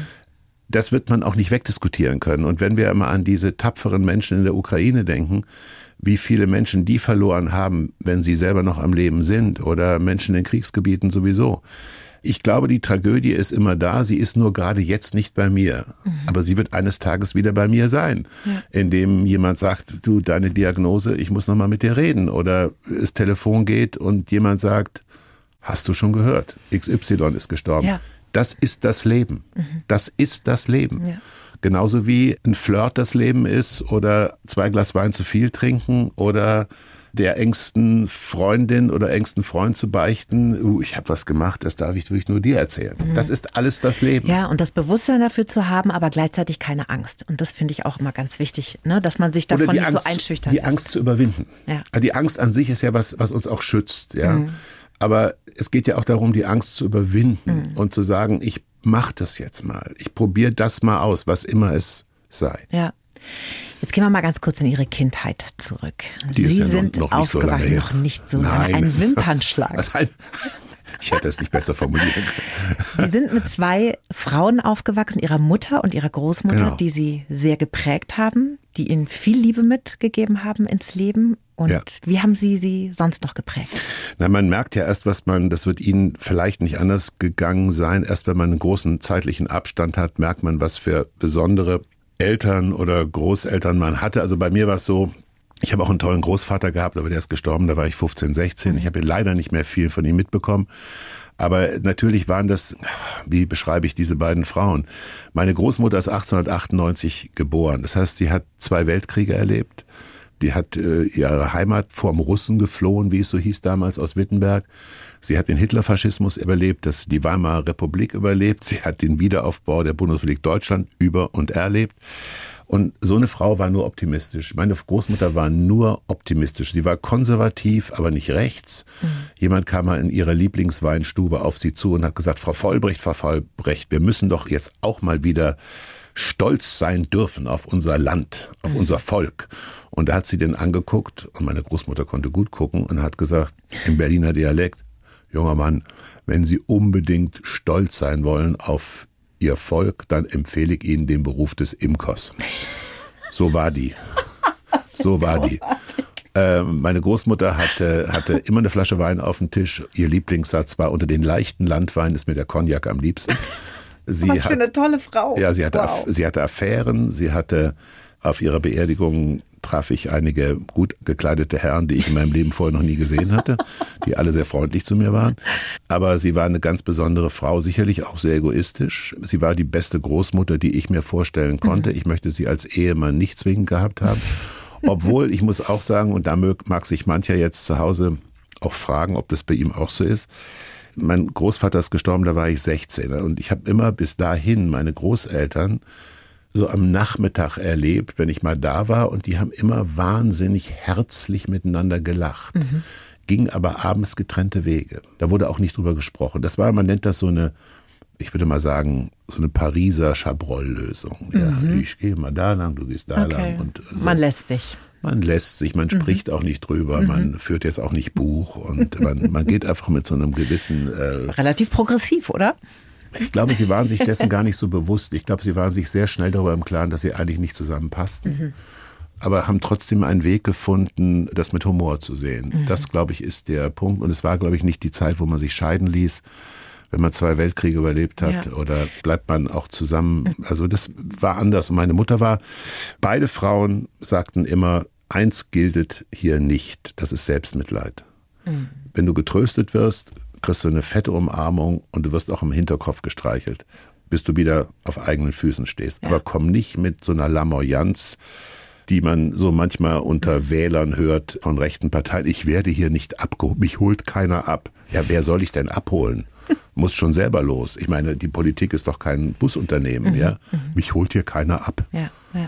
Das wird man auch nicht wegdiskutieren können. Und wenn wir immer an diese tapferen Menschen in der Ukraine denken, wie viele Menschen die verloren haben, wenn sie selber noch am Leben sind oder Menschen in Kriegsgebieten sowieso. Ich glaube, die Tragödie ist immer da, sie ist nur gerade jetzt nicht bei mir. Aber sie wird eines Tages wieder bei mir sein, indem jemand sagt, du, deine Diagnose, ich muss noch mal mit dir reden. Oder das Telefon geht und jemand sagt, hast du schon gehört, XY ist gestorben. Ja. Das ist das Leben. Das ist das Leben. Ja. Genauso wie ein Flirt das Leben ist oder 2 Glas Wein zu viel trinken oder der engsten Freundin oder engsten Freund zu beichten, ich habe was gemacht, das darf ich wirklich nur dir erzählen. Das ist alles das Leben. Ja, und das Bewusstsein dafür zu haben, aber gleichzeitig keine Angst. Und das finde ich auch immer ganz wichtig, ne? Dass man sich davon nicht so einschüchtern lässt. Die Angst zu überwinden. Ja. Die Angst an sich ist ja was uns auch schützt. Ja. Aber es geht ja auch darum, die Angst zu überwinden und zu sagen, ich mache das jetzt mal. Ich probiere das mal aus, was immer es sei. Ja. Jetzt gehen wir mal ganz kurz in Ihre Kindheit zurück. Die Sie ist ja sind noch nicht aufgewacht, so lange her. noch nicht so lange. Ein Wimpernschlag. Ich hätte es nicht besser formulieren können. Sie sind mit 2 Frauen aufgewachsen, Ihrer Mutter und Ihrer Großmutter, genau, die Sie sehr geprägt haben, die Ihnen viel Liebe mitgegeben haben ins Leben. Und wie haben Sie sonst noch geprägt? Na, man merkt ja erst, das wird Ihnen vielleicht nicht anders gegangen sein. Erst wenn man einen großen zeitlichen Abstand hat, merkt man, was für besondere Eltern oder Großeltern man hatte. Also bei mir war es so, ich habe auch einen tollen Großvater gehabt, aber der ist gestorben, da war ich 15, 16. Ich habe leider nicht mehr viel von ihm mitbekommen. Aber natürlich waren das, wie beschreibe ich diese beiden Frauen? Meine Großmutter ist 1898 geboren. Das heißt, sie hat 2 Weltkriege erlebt. Die hat ihre Heimat vorm Russen geflohen, wie es so hieß damals, aus Wittenberg. Sie hat den Hitlerfaschismus überlebt, die Weimarer Republik überlebt. Sie hat den Wiederaufbau der Bundesrepublik Deutschland über- und erlebt. Und so eine Frau war nur optimistisch. Meine Großmutter war nur optimistisch. Sie war konservativ, aber nicht rechts. Jemand kam mal in ihrer Lieblingsweinstube auf sie zu und hat gesagt, Frau Vollbrecht, wir müssen doch jetzt auch mal wieder stolz sein dürfen auf unser Land, auf unser Volk. Und da hat sie den angeguckt und meine Großmutter konnte gut gucken und hat gesagt, im Berliner Dialekt, junger Mann, wenn Sie unbedingt stolz sein wollen auf Ihr Volk, dann empfehle ich Ihnen den Beruf des Imkers. So war die. So war die. Meine Großmutter hatte immer eine Flasche Wein auf dem Tisch. Ihr Lieblingssatz war, unter den leichten Landwein ist mir der Cognac am liebsten. Was für eine tolle Frau. Ja, sie hatte Affären, auf ihrer Beerdigung traf ich einige gut gekleidete Herren, die ich in meinem Leben vorher noch nie gesehen hatte, die alle sehr freundlich zu mir waren. Aber sie war eine ganz besondere Frau, sicherlich auch sehr egoistisch. Sie war die beste Großmutter, die ich mir vorstellen konnte. Ich möchte sie als Ehemann nicht zwingend gehabt haben. Obwohl, ich muss auch sagen, und da mag sich mancher jetzt zu Hause auch fragen, ob das bei ihm auch so ist. Mein Großvater ist gestorben, da war ich 16. Und ich habe immer bis dahin meine Großeltern so am Nachmittag erlebt, wenn ich mal da war. Und die haben immer wahnsinnig herzlich miteinander gelacht. Gingen aber abends getrennte Wege. Da wurde auch nicht drüber gesprochen. Das war, man nennt das so eine, ich würde mal sagen, so eine Pariser Chabrol-Lösung. Ja, ich gehe mal da lang, du gehst da lang. Und so. Man lässt sich. Man spricht auch nicht drüber, man führt jetzt auch nicht Buch und man geht einfach mit so einem gewissen... Relativ progressiv, oder? Ich glaube, sie waren sich dessen gar nicht so bewusst. Ich glaube, sie waren sich sehr schnell darüber im Klaren, dass sie eigentlich nicht zusammenpassten. Aber haben trotzdem einen Weg gefunden, das mit Humor zu sehen. Das, glaube ich, ist der Punkt. Und es war, glaube ich, nicht die Zeit, wo man sich scheiden ließ, wenn man 2 Weltkriege überlebt hat. Ja. Oder bleibt man auch zusammen. Also das war anders. Und meine Mutter beide Frauen sagten immer, eins gilt hier nicht, das ist Selbstmitleid. Wenn du getröstet wirst, kriegst du eine fette Umarmung und du wirst auch im Hinterkopf gestreichelt, bis du wieder auf eigenen Füßen stehst. Ja. Aber komm nicht mit so einer Lamoyanz, die man so manchmal unter Wählern hört von rechten Parteien. Ich werde hier nicht abgeholt, mich holt keiner ab. Ja, wer soll ich denn abholen? Muss schon selber los. Ich meine, die Politik ist doch kein Busunternehmen, ja. Mich holt hier keiner ab. Ja, ja.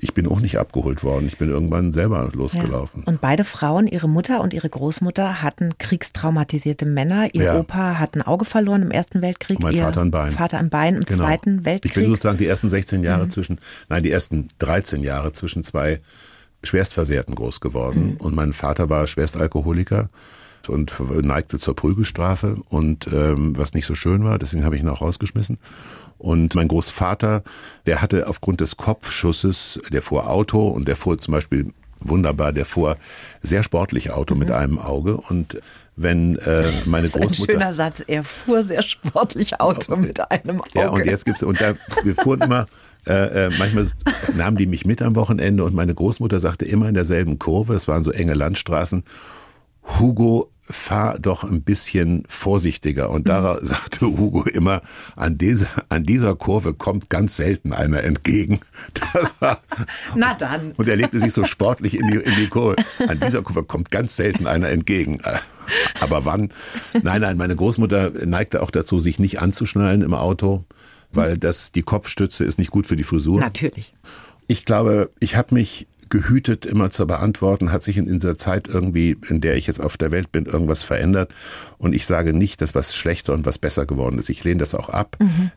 ich bin auch nicht abgeholt worden. Ich bin irgendwann selber losgelaufen. Ja. Und beide Frauen, ihre Mutter und ihre Großmutter, hatten kriegstraumatisierte Männer. Ihr Opa hat ein Auge verloren im Ersten Weltkrieg. Und mein Vater ein Bein. Vater ein Bein im Zweiten Weltkrieg. Ich bin sozusagen die ersten 16 Jahre die ersten 13 Jahre zwischen zwei Schwerstversehrten groß geworden. Und mein Vater war Schwerstalkoholiker und neigte zur Prügelstrafe und was nicht so schön war, deswegen habe ich ihn auch rausgeschmissen. Und mein Großvater, der hatte aufgrund des Kopfschusses, der fuhr Auto und der fuhr zum Beispiel wunderbar, der fuhr sehr sportlich Auto mit einem Auge und wenn meine Großmutter... Das ist ein schöner Satz, er fuhr sehr sportlich Auto mit einem Auge. Ja, und jetzt gibt's, wir fuhren immer, manchmal nahmen die mich mit am Wochenende und meine Großmutter sagte immer in derselben Kurve, es waren so enge Landstraßen, Hugo, fahr doch ein bisschen vorsichtiger. Und da sagte Hugo immer, an dieser Kurve kommt ganz selten einer entgegen. Das war, na dann. Und er legte sich so sportlich in die Kurve. An dieser Kurve kommt ganz selten einer entgegen. Aber wann? Nein, meine Großmutter neigte auch dazu, sich nicht anzuschnallen im Auto, weil die Kopfstütze ist nicht gut für die Frisur. Natürlich. Ich glaube, ich habe mich gehütet, immer zu beantworten, hat sich in dieser Zeit irgendwie, in der ich jetzt auf der Welt bin, irgendwas verändert. Und ich sage nicht, dass was schlechter und was besser geworden ist. Ich lehne das auch ab.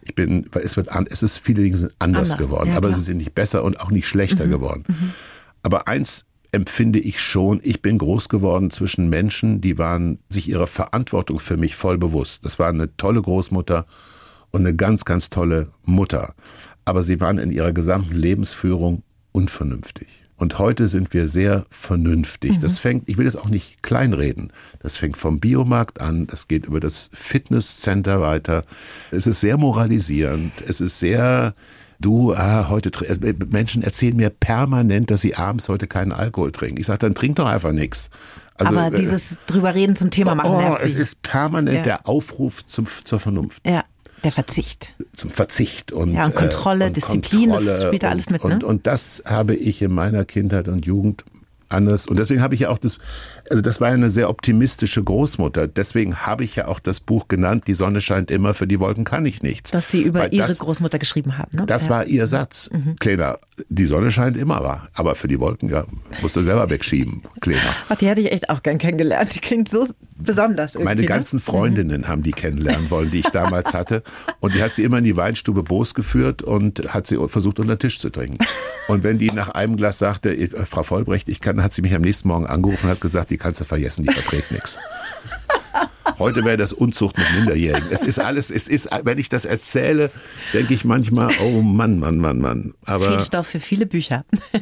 Es ist viele Dinge sind anders geworden, aber sie sind nicht besser und auch nicht schlechter geworden. Aber eins empfinde ich schon, ich bin groß geworden zwischen Menschen, die waren sich ihrer Verantwortung für mich voll bewusst. Das war eine tolle Großmutter und eine ganz, ganz tolle Mutter. Aber sie waren in ihrer gesamten Lebensführung unvernünftig. Und heute sind wir sehr vernünftig. Das ich will das auch nicht kleinreden. Das fängt vom Biomarkt an, das geht über das Fitnesscenter weiter. Es ist sehr moralisierend. Es ist sehr, Menschen erzählen mir permanent, dass sie abends heute keinen Alkohol trinken. Ich sage, dann trink doch einfach nichts. Also, aber dieses drüber reden zum Thema machen nervt sie. Es ist permanent der Aufruf zur Vernunft. Ja. Der Verzicht. Zum Verzicht und Kontrolle, Disziplin, das spielt da alles mit, ne? Und das habe ich in meiner Kindheit und Jugend anders. Und deswegen habe ich ja auch das war eine sehr optimistische Großmutter. Deswegen habe ich ja auch das Buch genannt, Die Sonne scheint immer, für die Wolken kann ich nichts. Das Sie über Ihre Großmutter geschrieben haben, ne? Das war ihr Satz. Kleiner, die Sonne scheint immer, aber für die Wolken, musst du selber wegschieben, Kleiner. Ach, die hätte ich echt auch gern kennengelernt. Die klingt so besonders irgendwie. Meine ganzen Freundinnen haben die kennenlernen wollen, die ich damals hatte. Und die hat sie immer in die Weinstube Boos geführt und hat sie versucht, unter den Tisch zu trinken. Und wenn die nach einem Glas sagte, Frau Vollbrecht, hat sie mich am nächsten Morgen angerufen und hat gesagt, die kannst du vergessen, die verträgt nichts. Heute wäre das Unzucht mit Minderjährigen. Wenn ich das erzähle, denke ich manchmal, oh Mann. Aber viel Stoff für viele Bücher.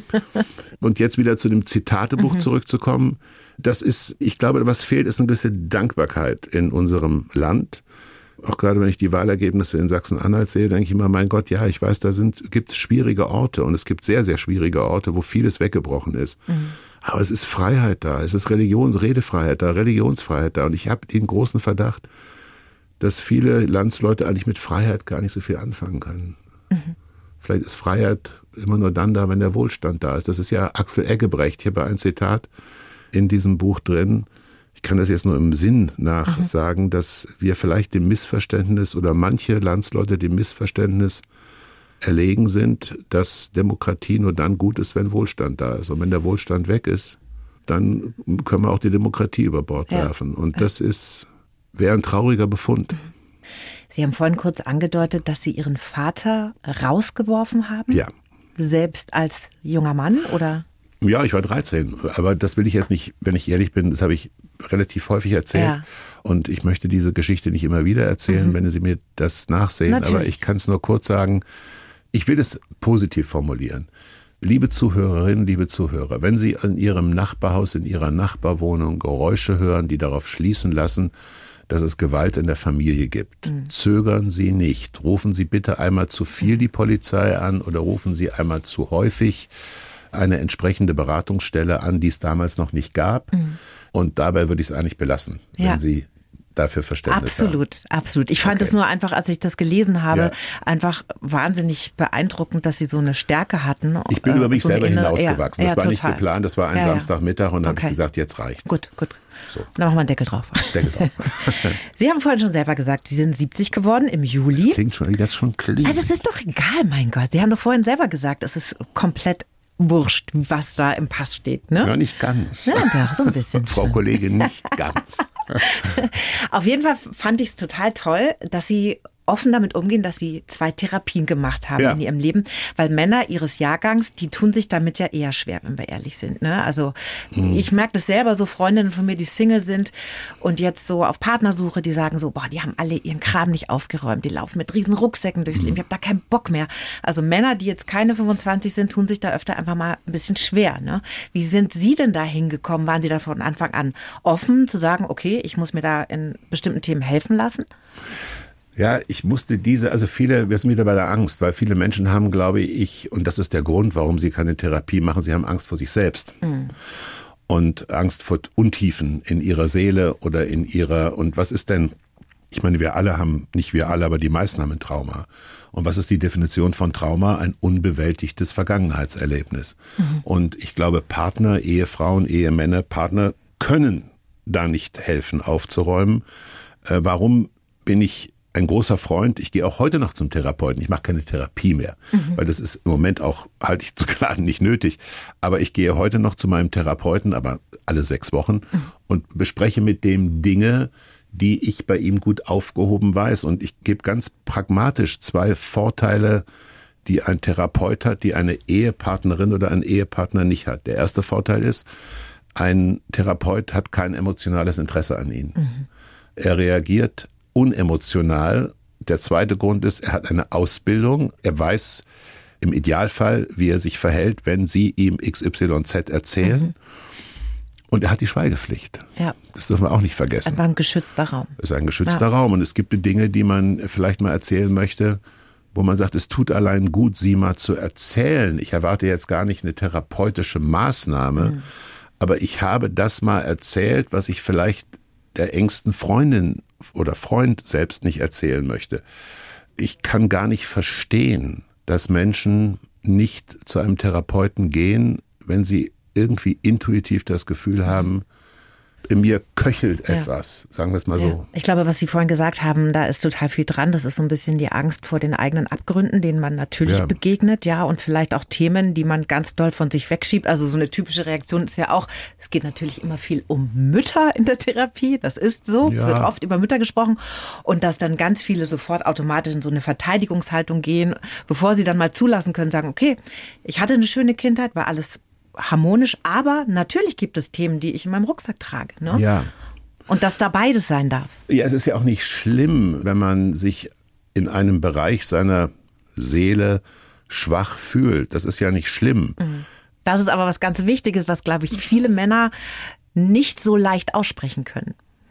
Und jetzt wieder zu dem Zitatebuch zurückzukommen. Ich glaube, was fehlt, ist eine gewisse Dankbarkeit in unserem Land. Auch gerade wenn ich die Wahlergebnisse in Sachsen-Anhalt sehe, denke ich immer, mein Gott, ja, ich weiß, gibt es schwierige Orte und es gibt sehr, sehr schwierige Orte, wo vieles weggebrochen ist. Aber es ist Freiheit da, es ist Redefreiheit da, Religionsfreiheit da. Und ich habe den großen Verdacht, dass viele Landsleute eigentlich mit Freiheit gar nicht so viel anfangen können. Vielleicht ist Freiheit immer nur dann da, wenn der Wohlstand da ist. Das ist ja Axel Eggebrecht, hier bei ein Zitat in diesem Buch drin. Ich kann das jetzt nur im Sinn nach sagen, dass wir vielleicht dem Missverständnis oder manche Landsleute dem Missverständnis erlegen sind, dass Demokratie nur dann gut ist, wenn Wohlstand da ist. Und wenn der Wohlstand weg ist, dann können wir auch die Demokratie über Bord werfen. Und das wäre ein trauriger Befund. Sie haben vorhin kurz angedeutet, dass Sie Ihren Vater rausgeworfen haben? Ja. Selbst als junger Mann, oder? Ja, ich war 13, aber das will ich jetzt nicht, wenn ich ehrlich bin, das habe ich relativ häufig erzählt. Ja. Und ich möchte diese Geschichte nicht immer wieder erzählen, wenn Sie mir das nachsehen. Natürlich. Aber ich kann es nur kurz sagen, ich will es positiv formulieren. Liebe Zuhörerinnen, liebe Zuhörer, wenn Sie in Ihrem Nachbarhaus, in Ihrer Nachbarwohnung Geräusche hören, die darauf schließen lassen, dass es Gewalt in der Familie gibt, zögern Sie nicht. Rufen Sie bitte einmal zu viel die Polizei an oder rufen Sie einmal zu häufig eine entsprechende Beratungsstelle an, die es damals noch nicht gab. Und dabei würde ich es eigentlich belassen, wenn Sie dafür Verständnis haben. Absolut. Ich fand es nur einfach, als ich das gelesen habe, einfach wahnsinnig beeindruckend, dass Sie so eine Stärke hatten. Ich bin über mich selber hinausgewachsen. Das war nicht geplant, das war ein Samstagmittag und dann habe ich gesagt, jetzt reicht's. Gut. So. Dann machen wir einen Deckel drauf. Sie haben vorhin schon selber gesagt, Sie sind 70 geworden im Juli. Das klingt schon, wie das schon klingt. Also es ist doch egal, mein Gott. Sie haben doch vorhin selber gesagt, es ist komplett wurscht, was da im Pass steht, ne? Ja, nicht ganz. Ja, doch, so ein bisschen. Frau Kollegin, nicht ganz. Auf jeden Fall fand ich es total toll, dass Sie offen damit umgehen, dass Sie 2 Therapien gemacht haben in ihrem Leben, weil Männer Ihres Jahrgangs, die tun sich damit ja eher schwer, wenn wir ehrlich sind. Ne? Also ich merke das selber, so Freundinnen von mir, die Single sind und jetzt so auf Partnersuche, die sagen so, boah, die haben alle ihren Kram nicht aufgeräumt, die laufen mit riesen Rucksäcken durchs Leben, ich habe da keinen Bock mehr. Also Männer, die jetzt keine 25 sind, tun sich da öfter einfach mal ein bisschen schwer. Ne? Wie sind Sie denn da hingekommen? Waren Sie da von Anfang an offen zu sagen, okay, ich muss mir da in bestimmten Themen helfen lassen? Ja, ich musste wir sind wieder bei der Angst, weil viele Menschen haben, glaube ich, und das ist der Grund, warum sie keine Therapie machen, sie haben Angst vor sich selbst. Und Angst vor Untiefen in ihrer Seele oder und was ist denn, ich meine, nicht wir alle, aber die meisten haben ein Trauma. Und was ist die Definition von Trauma? Ein unbewältigtes Vergangenheitserlebnis. Und ich glaube, Partner, Ehefrauen, Ehemänner, Partner können da nicht helfen, aufzuräumen. Warum bin ich ein großer Freund, ich gehe auch heute noch zum Therapeuten, ich mache keine Therapie mehr, weil das ist im Moment auch, halte ich zu geladen, nicht nötig, aber ich gehe heute noch zu meinem Therapeuten, aber alle 6 Wochen und bespreche mit dem Dinge, die ich bei ihm gut aufgehoben weiß und ich gebe ganz pragmatisch 2 Vorteile, die ein Therapeut hat, die eine Ehepartnerin oder ein Ehepartner nicht hat. Der erste Vorteil ist, ein Therapeut hat kein emotionales Interesse an Ihnen. Er reagiert unemotional. Der zweite Grund ist, er hat eine Ausbildung. Er weiß im Idealfall, wie er sich verhält, wenn Sie ihm XYZ erzählen. Und er hat die Schweigepflicht. Ja. Das dürfen wir auch nicht vergessen. Einfach ein geschützter Raum. Es ist ein geschützter Raum. Und es gibt Dinge, die man vielleicht mal erzählen möchte, wo man sagt, es tut allein gut, sie mal zu erzählen. Ich erwarte jetzt gar nicht eine therapeutische Maßnahme, aber ich habe das mal erzählt, was ich vielleicht der engsten Freundin oder Freund selbst nicht erzählen möchte. Ich kann gar nicht verstehen, dass Menschen nicht zu einem Therapeuten gehen, wenn sie irgendwie intuitiv das Gefühl haben, in mir köchelt etwas, sagen wir es mal so. Ich glaube, was Sie vorhin gesagt haben, da ist total viel dran. Das ist so ein bisschen die Angst vor den eigenen Abgründen, denen man natürlich begegnet, und vielleicht auch Themen, die man ganz doll von sich wegschiebt. Also so eine typische Reaktion ist ja auch, es geht natürlich immer viel um Mütter in der Therapie. Das ist so, wird oft über Mütter gesprochen und dass dann ganz viele sofort automatisch in so eine Verteidigungshaltung gehen, bevor sie dann mal zulassen können, sagen, okay, ich hatte eine schöne Kindheit, war alles harmonisch, aber natürlich gibt es Themen, die ich in meinem Rucksack trage. Ne? Ja. Und dass da beides sein darf. Ja, es ist ja auch nicht schlimm, wenn man sich in einem Bereich seiner Seele schwach fühlt. Das ist ja nicht schlimm. Das ist aber was ganz Wichtiges, was, glaube ich, viele Männer nicht so leicht aussprechen können.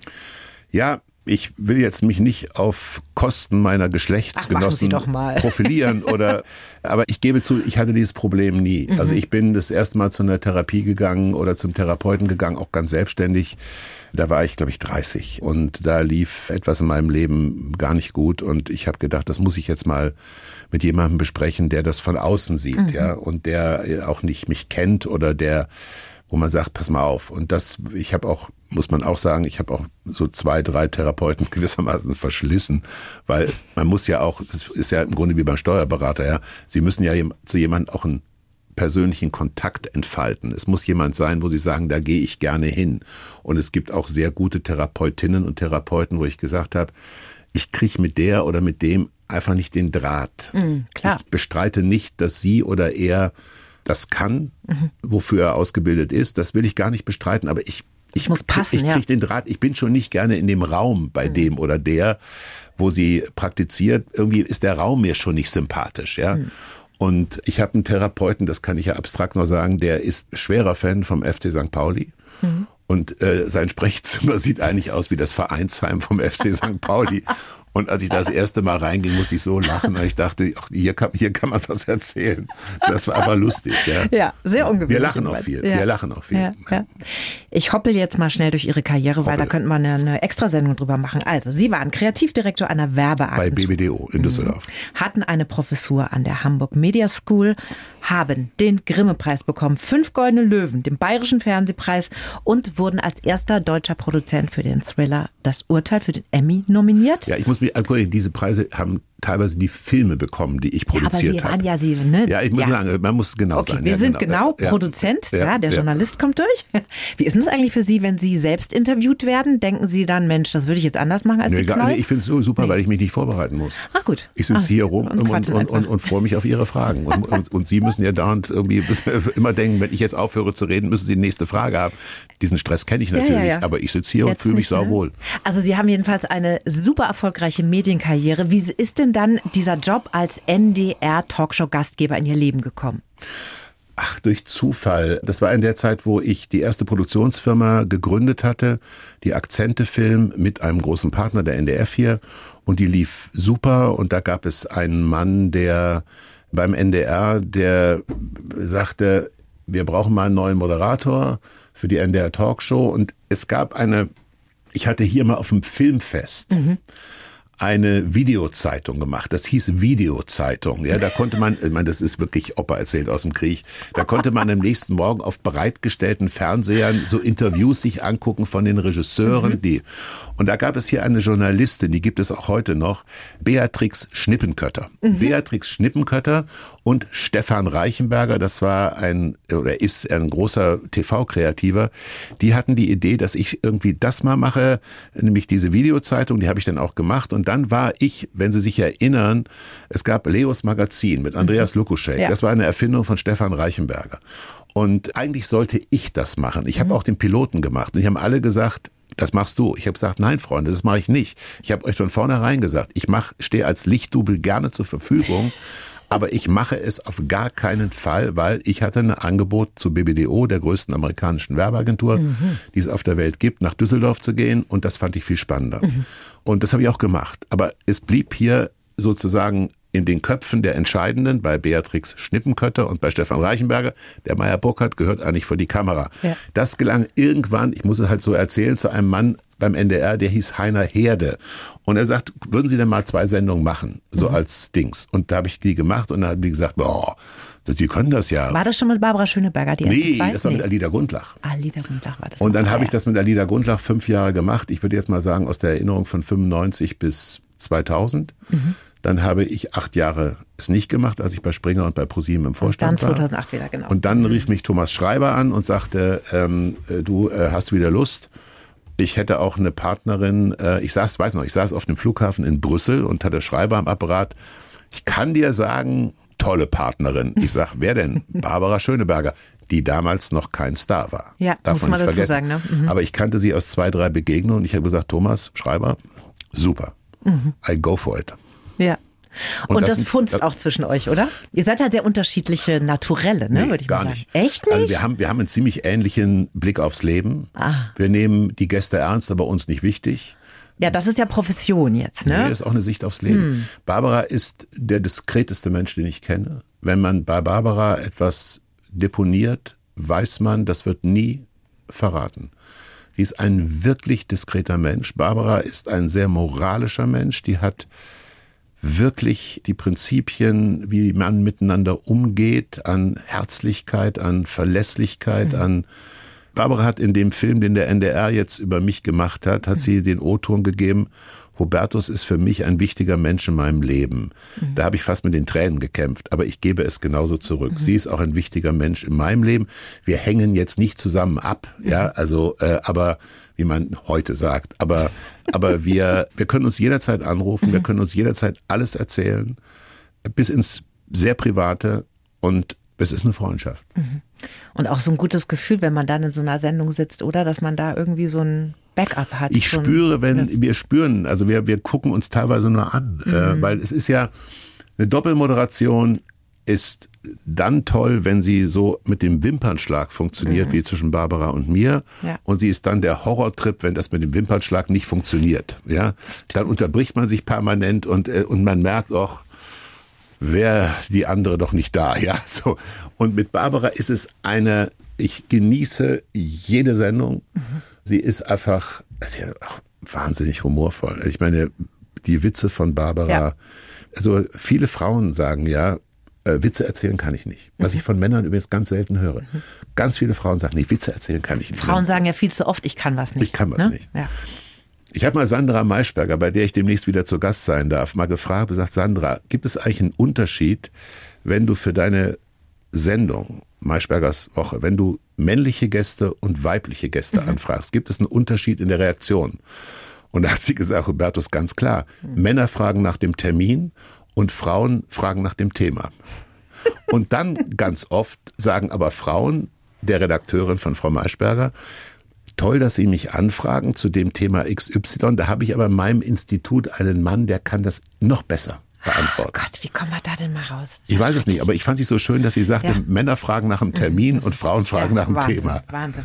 Ja, ich will jetzt mich nicht auf Kosten meiner Geschlechtsgenossen profilieren aber ich gebe zu, ich hatte dieses Problem nie. Also ich bin das erste Mal zu einer Therapie gegangen oder zum Therapeuten gegangen, auch ganz selbstständig. Da war ich, glaube ich, 30 und da lief etwas in meinem Leben gar nicht gut und ich habe gedacht, das muss ich jetzt mal mit jemandem besprechen, der das von außen sieht, und der auch nicht mich kennt oder wo man sagt, pass mal auf. Und ich habe auch, muss man auch sagen, ich habe auch so 2, 3 Therapeuten gewissermaßen verschlissen, weil man muss ja auch, das ist ja im Grunde wie beim Steuerberater, Sie müssen ja zu jemandem auch einen persönlichen Kontakt entfalten. Es muss jemand sein, wo Sie sagen, da gehe ich gerne hin. Und es gibt auch sehr gute Therapeutinnen und Therapeuten, wo ich gesagt habe, ich kriege mit der oder mit dem einfach nicht den Draht. Klar. Ich bestreite nicht, dass sie oder er das kann, wofür er ausgebildet ist. Das will ich gar nicht bestreiten, aber ich muss passen, ich kriege den Draht. Ich bin schon nicht gerne in dem Raum bei dem oder der, wo sie praktiziert. Irgendwie ist der Raum mir schon nicht sympathisch, Und ich habe einen Therapeuten, das kann ich ja abstrakt noch sagen, der ist schwerer Fan vom FC St. Pauli. Und sein Sprechzimmer sieht eigentlich aus wie das Vereinsheim vom FC St. Pauli. Und als ich das erste Mal reinging, musste ich so lachen, weil ich dachte, ach, hier kann man was erzählen. Das war einfach lustig. Ja, sehr ungewöhnlich. Wir lachen auch viel. Wir lachen auch viel. Ja. Ich hoppel jetzt mal schnell durch Ihre Karriere, weil da könnten wir eine Extrasendung drüber machen. Also, Sie waren Kreativdirektor einer Werbeagentur. Bei BBDO in Düsseldorf. Hatten eine Professur an der Hamburg Media School, haben den Grimme-Preis bekommen, 5 Goldene Löwen, den Bayerischen Fernsehpreis und wurden als erster deutscher Produzent für den Thriller Das Urteil für den Emmy nominiert. Ja, ich muss mich angucken, diese Preise haben teilweise die Filme bekommen, die ich produziert habe. Aber Sie waren ja Sie, ne? Ja, ich muss sagen, man muss genau sein. Wir sind genau Produzent, der Journalist kommt durch. Wie ist es eigentlich für Sie, wenn Sie selbst interviewt werden? Denken Sie dann, Mensch, das würde ich jetzt anders machen als die Knoll? Nee, ich finde es so super, weil ich mich nicht vorbereiten muss. Ach gut. Ich sitze hier rum und freue mich auf Ihre Fragen. Und Sie müssen ja dauernd irgendwie immer denken, wenn ich jetzt aufhöre zu reden, müssen Sie die nächste Frage haben. Diesen Stress kenne ich natürlich, aber ich sitze hier und fühle mich sauwohl. Also Sie haben jedenfalls eine super erfolgreiche Medienkarriere. Wie ist denn dann dieser Job als NDR-Talkshow-Gastgeber in Ihr Leben gekommen? Ach, durch Zufall. Das war in der Zeit, wo ich die erste Produktionsfirma gegründet hatte, die Akzente Film mit einem großen Partner, der NDF hier. Und die lief super. Und da gab es einen Mann, der beim NDR, der sagte, wir brauchen mal einen neuen Moderator für die NDR Talkshow. Und es gab ich hatte hier mal auf dem Filmfest eine Videozeitung gemacht. Das hieß Videozeitung. Ja, da konnte man, ich meine, das ist wirklich Opa erzählt aus dem Krieg, da konnte man am nächsten Morgen auf bereitgestellten Fernsehern so Interviews sich angucken von den Regisseuren, und da gab es hier eine Journalistin, die gibt es auch heute noch, Beatrix Schnippenkötter. Beatrix Schnippenkötter und Stefan Reichenberger, das war ist ein großer TV-Kreativer, die hatten die Idee, dass ich irgendwie das mal mache, nämlich diese Videozeitung, die habe ich dann auch gemacht. Und dann war ich, wenn Sie sich erinnern, es gab Leos Magazin mit Andreas Lukuschek. Ja. Das war eine Erfindung von Stefan Reichenberger. Und eigentlich sollte ich das machen. Ich habe auch den Piloten gemacht. Und die haben alle gesagt, das machst du. Ich habe gesagt, nein, Freunde, das mache ich nicht. Ich habe euch von vornherein gesagt, ich stehe als Lichtdubel gerne zur Verfügung. Aber ich mache es auf gar keinen Fall, weil ich hatte ein Angebot zu BBDO, der größten amerikanischen Werbeagentur, die es auf der Welt gibt, nach Düsseldorf zu gehen. Und das fand ich viel spannender. Und das habe ich auch gemacht. Aber es blieb hier sozusagen in den Köpfen der Entscheidenden, bei Beatrix Schnippenkötter und bei Stefan Reichenberger. Der Meyer Burkhardt gehört eigentlich vor die Kamera. Ja. Das gelang irgendwann, ich muss es halt so erzählen, zu einem Mann beim NDR, der hieß Heiner Herde. Und er sagt, würden Sie denn mal 2 Sendungen machen, so als Dings? Und da habe ich die gemacht und dann haben die gesagt, boah, Sie können das ja. War das schon mit Barbara Schöneberger, die ersten 2? Das war mit Alida Gundlach. Alida Gundlach war das. Und dann habe ich das mit Alida Gundlach 5 Jahre gemacht. Ich würde jetzt mal sagen, aus der Erinnerung von 95 bis 2000. Dann habe ich 8 Jahre es nicht gemacht, als ich bei Springer und bei ProSieben im Vorstand war. Dann 2008 wieder, genau. Und dann rief mich Thomas Schreiber an und sagte, du hast wieder Lust. Ich hätte auch eine Partnerin, ich saß auf dem Flughafen in Brüssel und hatte Schreiber am Apparat. Ich kann dir sagen, tolle Partnerin. Ich sag, wer denn? Barbara Schöneberger, die damals noch kein Star war. Ja, darf muss man nicht dazu sagen. Ne? Aber ich kannte sie aus 2, 3 Begegnungen und ich habe gesagt, Thomas Schreiber, super. I go for it. Ja. Und das funzt auch zwischen euch, oder? Ihr seid halt sehr unterschiedliche Naturelle, ne? Nee, gar nicht. Echt nicht? Also wir haben einen ziemlich ähnlichen Blick aufs Leben. Wir nehmen die Gäste ernst, aber uns nicht wichtig. Ja, das ist ja Profession jetzt, ne? Nee, ist auch eine Sicht aufs Leben. Barbara ist der diskreteste Mensch, den ich kenne. Wenn man bei Barbara etwas deponiert, weiß man, das wird nie verraten. Sie ist ein wirklich diskreter Mensch. Barbara ist ein sehr moralischer Mensch. Die hat wirklich die Prinzipien, wie man miteinander umgeht, an Herzlichkeit, an Verlässlichkeit, an... Barbara hat in dem Film, den der NDR jetzt über mich gemacht hat, hat sie den O-Ton gegeben, Hubertus ist für mich ein wichtiger Mensch in meinem Leben. Da habe ich fast mit den Tränen gekämpft, aber ich gebe es genauso zurück. Sie ist auch ein wichtiger Mensch in meinem Leben. Wir hängen jetzt nicht zusammen ab, ja, also, aber wie man heute sagt, aber wir können uns jederzeit anrufen, wir können uns jederzeit alles erzählen, bis ins sehr Private, und es ist eine Freundschaft. Und auch so ein gutes Gefühl, wenn man dann in so einer Sendung sitzt, oder? Dass man da irgendwie so ein Backup hat. Ich spüre, wir spüren, also wir gucken uns teilweise nur an, weil es ist ja, eine Doppelmoderation ist dann toll, wenn sie so mit dem Wimpernschlag funktioniert, wie zwischen Barbara und mir. Ja. Und sie ist dann der Horrortrip, wenn das mit dem Wimpernschlag nicht funktioniert. Ja? Dann unterbricht man sich permanent und man merkt auch, wäre die andere doch nicht da, ja, so. Und mit Barbara ist es ich genieße jede Sendung. Sie ist einfach, ist ja auch wahnsinnig humorvoll. Ich meine, die Witze von Barbara, also viele Frauen sagen ja, Witze erzählen kann ich nicht. Was ich von Männern übrigens ganz selten höre. Ganz viele Frauen sagen, nee, Witze erzählen kann ich nicht. Frauen sagen ja viel zu oft, ich kann was nicht. Ich kann was nicht. Ja. Ich habe mal Sandra Maischberger, bei der ich demnächst wieder zu Gast sein darf, mal gefragt, gesagt, Sandra, gibt es eigentlich einen Unterschied, wenn du für deine Sendung, Maischbergers Woche, wenn du männliche Gäste und weibliche Gäste anfragst, gibt es einen Unterschied in der Reaktion? Und da hat sie gesagt, Hubertus, ganz klar, Männer fragen nach dem Termin und Frauen fragen nach dem Thema. Und dann ganz oft sagen aber Frauen, der Redakteurin von Frau Maischberger, toll, dass Sie mich anfragen zu dem Thema XY. Da habe ich aber in meinem Institut einen Mann, der kann das noch besser beantworten. Oh Gott, wie kommen wir da denn mal raus? Ich weiß es nicht, aber ich fand es so schön, dass sie sagte, Männer fragen nach dem Termin und Frauen fragen nach dem Thema. Wahnsinn.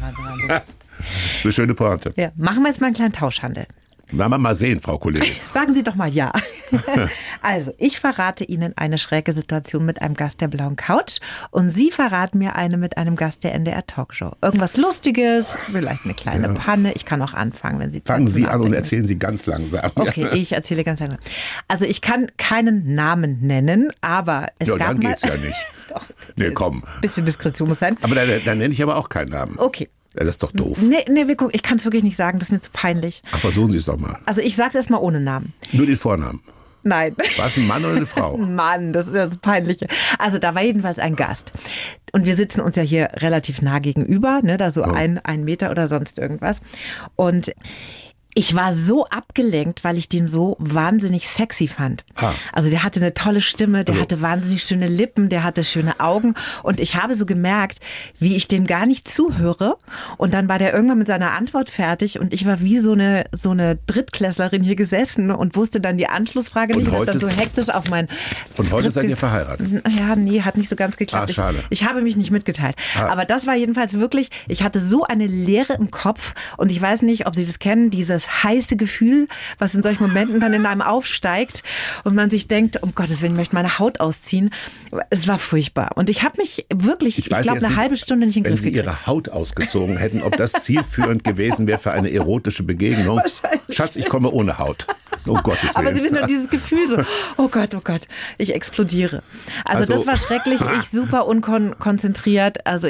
So eine schöne Pointe. Ja, machen wir jetzt mal einen kleinen Tauschhandel. Werden wir mal sehen, Frau Kollegin. Sagen Sie doch mal ja. Also, ich verrate Ihnen eine schräge Situation mit einem Gast der Blauen Couch und Sie verraten mir eine mit einem Gast der NDR Talkshow. Irgendwas Lustiges, vielleicht eine kleine Panne. Ich kann auch anfangen, wenn Sie Zeit Fangen Sie an nachdenken. und erzählen Sie ganz langsam. Okay, ich erzähle ganz langsam. Also, ich kann keinen Namen nennen, aber es gab dann mal... geht's ja nicht. Doch, Nee, komm. Ein bisschen Diskretion muss sein. Aber dann nenne ich aber auch keinen Namen. Okay. Ja, das ist doch doof. Nee, wir gucken. Ich kann es wirklich nicht sagen, das ist mir zu peinlich. Ach, versuchen Sie es doch mal. Also ich sage es erstmal ohne Namen. Nur den Vornamen. Nein. War es ein Mann oder eine Frau? Mann, das ist ja das Peinliche. Also da war jedenfalls ein Gast. Und wir sitzen uns ja hier relativ nah gegenüber, ne, da so ein Meter oder sonst irgendwas. Und ich war so abgelenkt, weil ich den so wahnsinnig sexy fand. Also der hatte eine tolle Stimme, der hatte wahnsinnig schöne Lippen, der hatte schöne Augen und ich habe so gemerkt, wie ich dem gar nicht zuhöre und dann war der irgendwann mit seiner Antwort fertig und ich war wie so eine Drittklässlerin hier gesessen und wusste dann die Anschlussfrage nicht und hab dann so hektisch auf mein Und heute seid ihr verheiratet? Ja, nee, hat nicht so ganz geklappt. Schade. Ich habe mich nicht mitgeteilt. Aber das war jedenfalls wirklich, ich hatte so eine Leere im Kopf und ich weiß nicht, ob Sie das kennen, dieses heiße Gefühl, was in solchen Momenten dann in einem aufsteigt und man sich denkt, um Gottes Willen, ich möchte meine Haut ausziehen. Es war furchtbar. Und ich habe mich wirklich, ich glaube, eine halbe Stunde nicht in den Griff gekriegt. Wenn Sie Ihre Haut ausgezogen hätten, ob das zielführend gewesen wäre für eine erotische Begegnung. Wahrscheinlich. Schatz, ich komme ohne Haut. Oh Gottes Willen. Aber Sie wissen doch dieses Gefühl so, oh Gott, ich explodiere. Also das war schrecklich, ich super unkonzentriert. Aber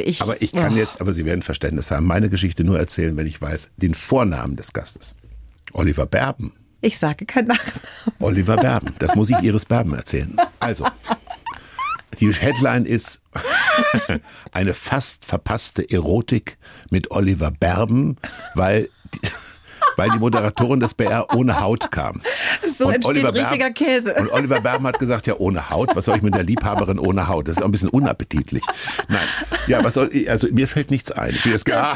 Sie werden Verständnis haben. Meine Geschichte nur erzählen, wenn ich weiß, den Vornamen des Gastes. Oliver Berben. Ich sage keinen Nachnamen. Oliver Berben. Das muss ich Iris Berben erzählen. Also, die Headline ist eine fast verpasste Erotik mit Oliver Berben, weil die Moderatorin des BR ohne Haut kam. So und entsteht richtiger Käse. Und Oliver Berben hat gesagt, ja, ohne Haut, was soll ich mit einer Liebhaberin ohne Haut? Das ist auch ein bisschen unappetitlich. Nein, ja, also mir fällt nichts ein. Nein,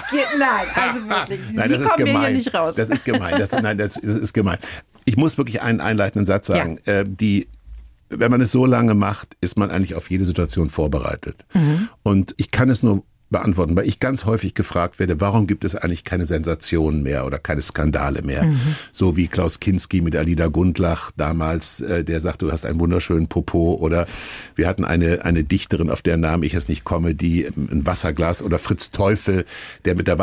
also wirklich. Nein, Sie kommen mir hier nicht raus. Das ist gemein. Das ist gemein. Ich muss wirklich einen einleitenden Satz sagen. Ja. Wenn man es so lange macht, ist man eigentlich auf jede Situation vorbereitet. Und ich kann es nur beantworten, weil ich ganz häufig gefragt werde, warum gibt es eigentlich keine Sensationen mehr oder keine Skandale mehr? So wie Klaus Kinski mit Alida Gundlach damals, der sagt, du hast einen wunderschönen Popo, oder wir hatten eine Dichterin, auf deren Namen ich jetzt nicht komme, die ein Wasserglas, oder Fritz Teufel, der mit der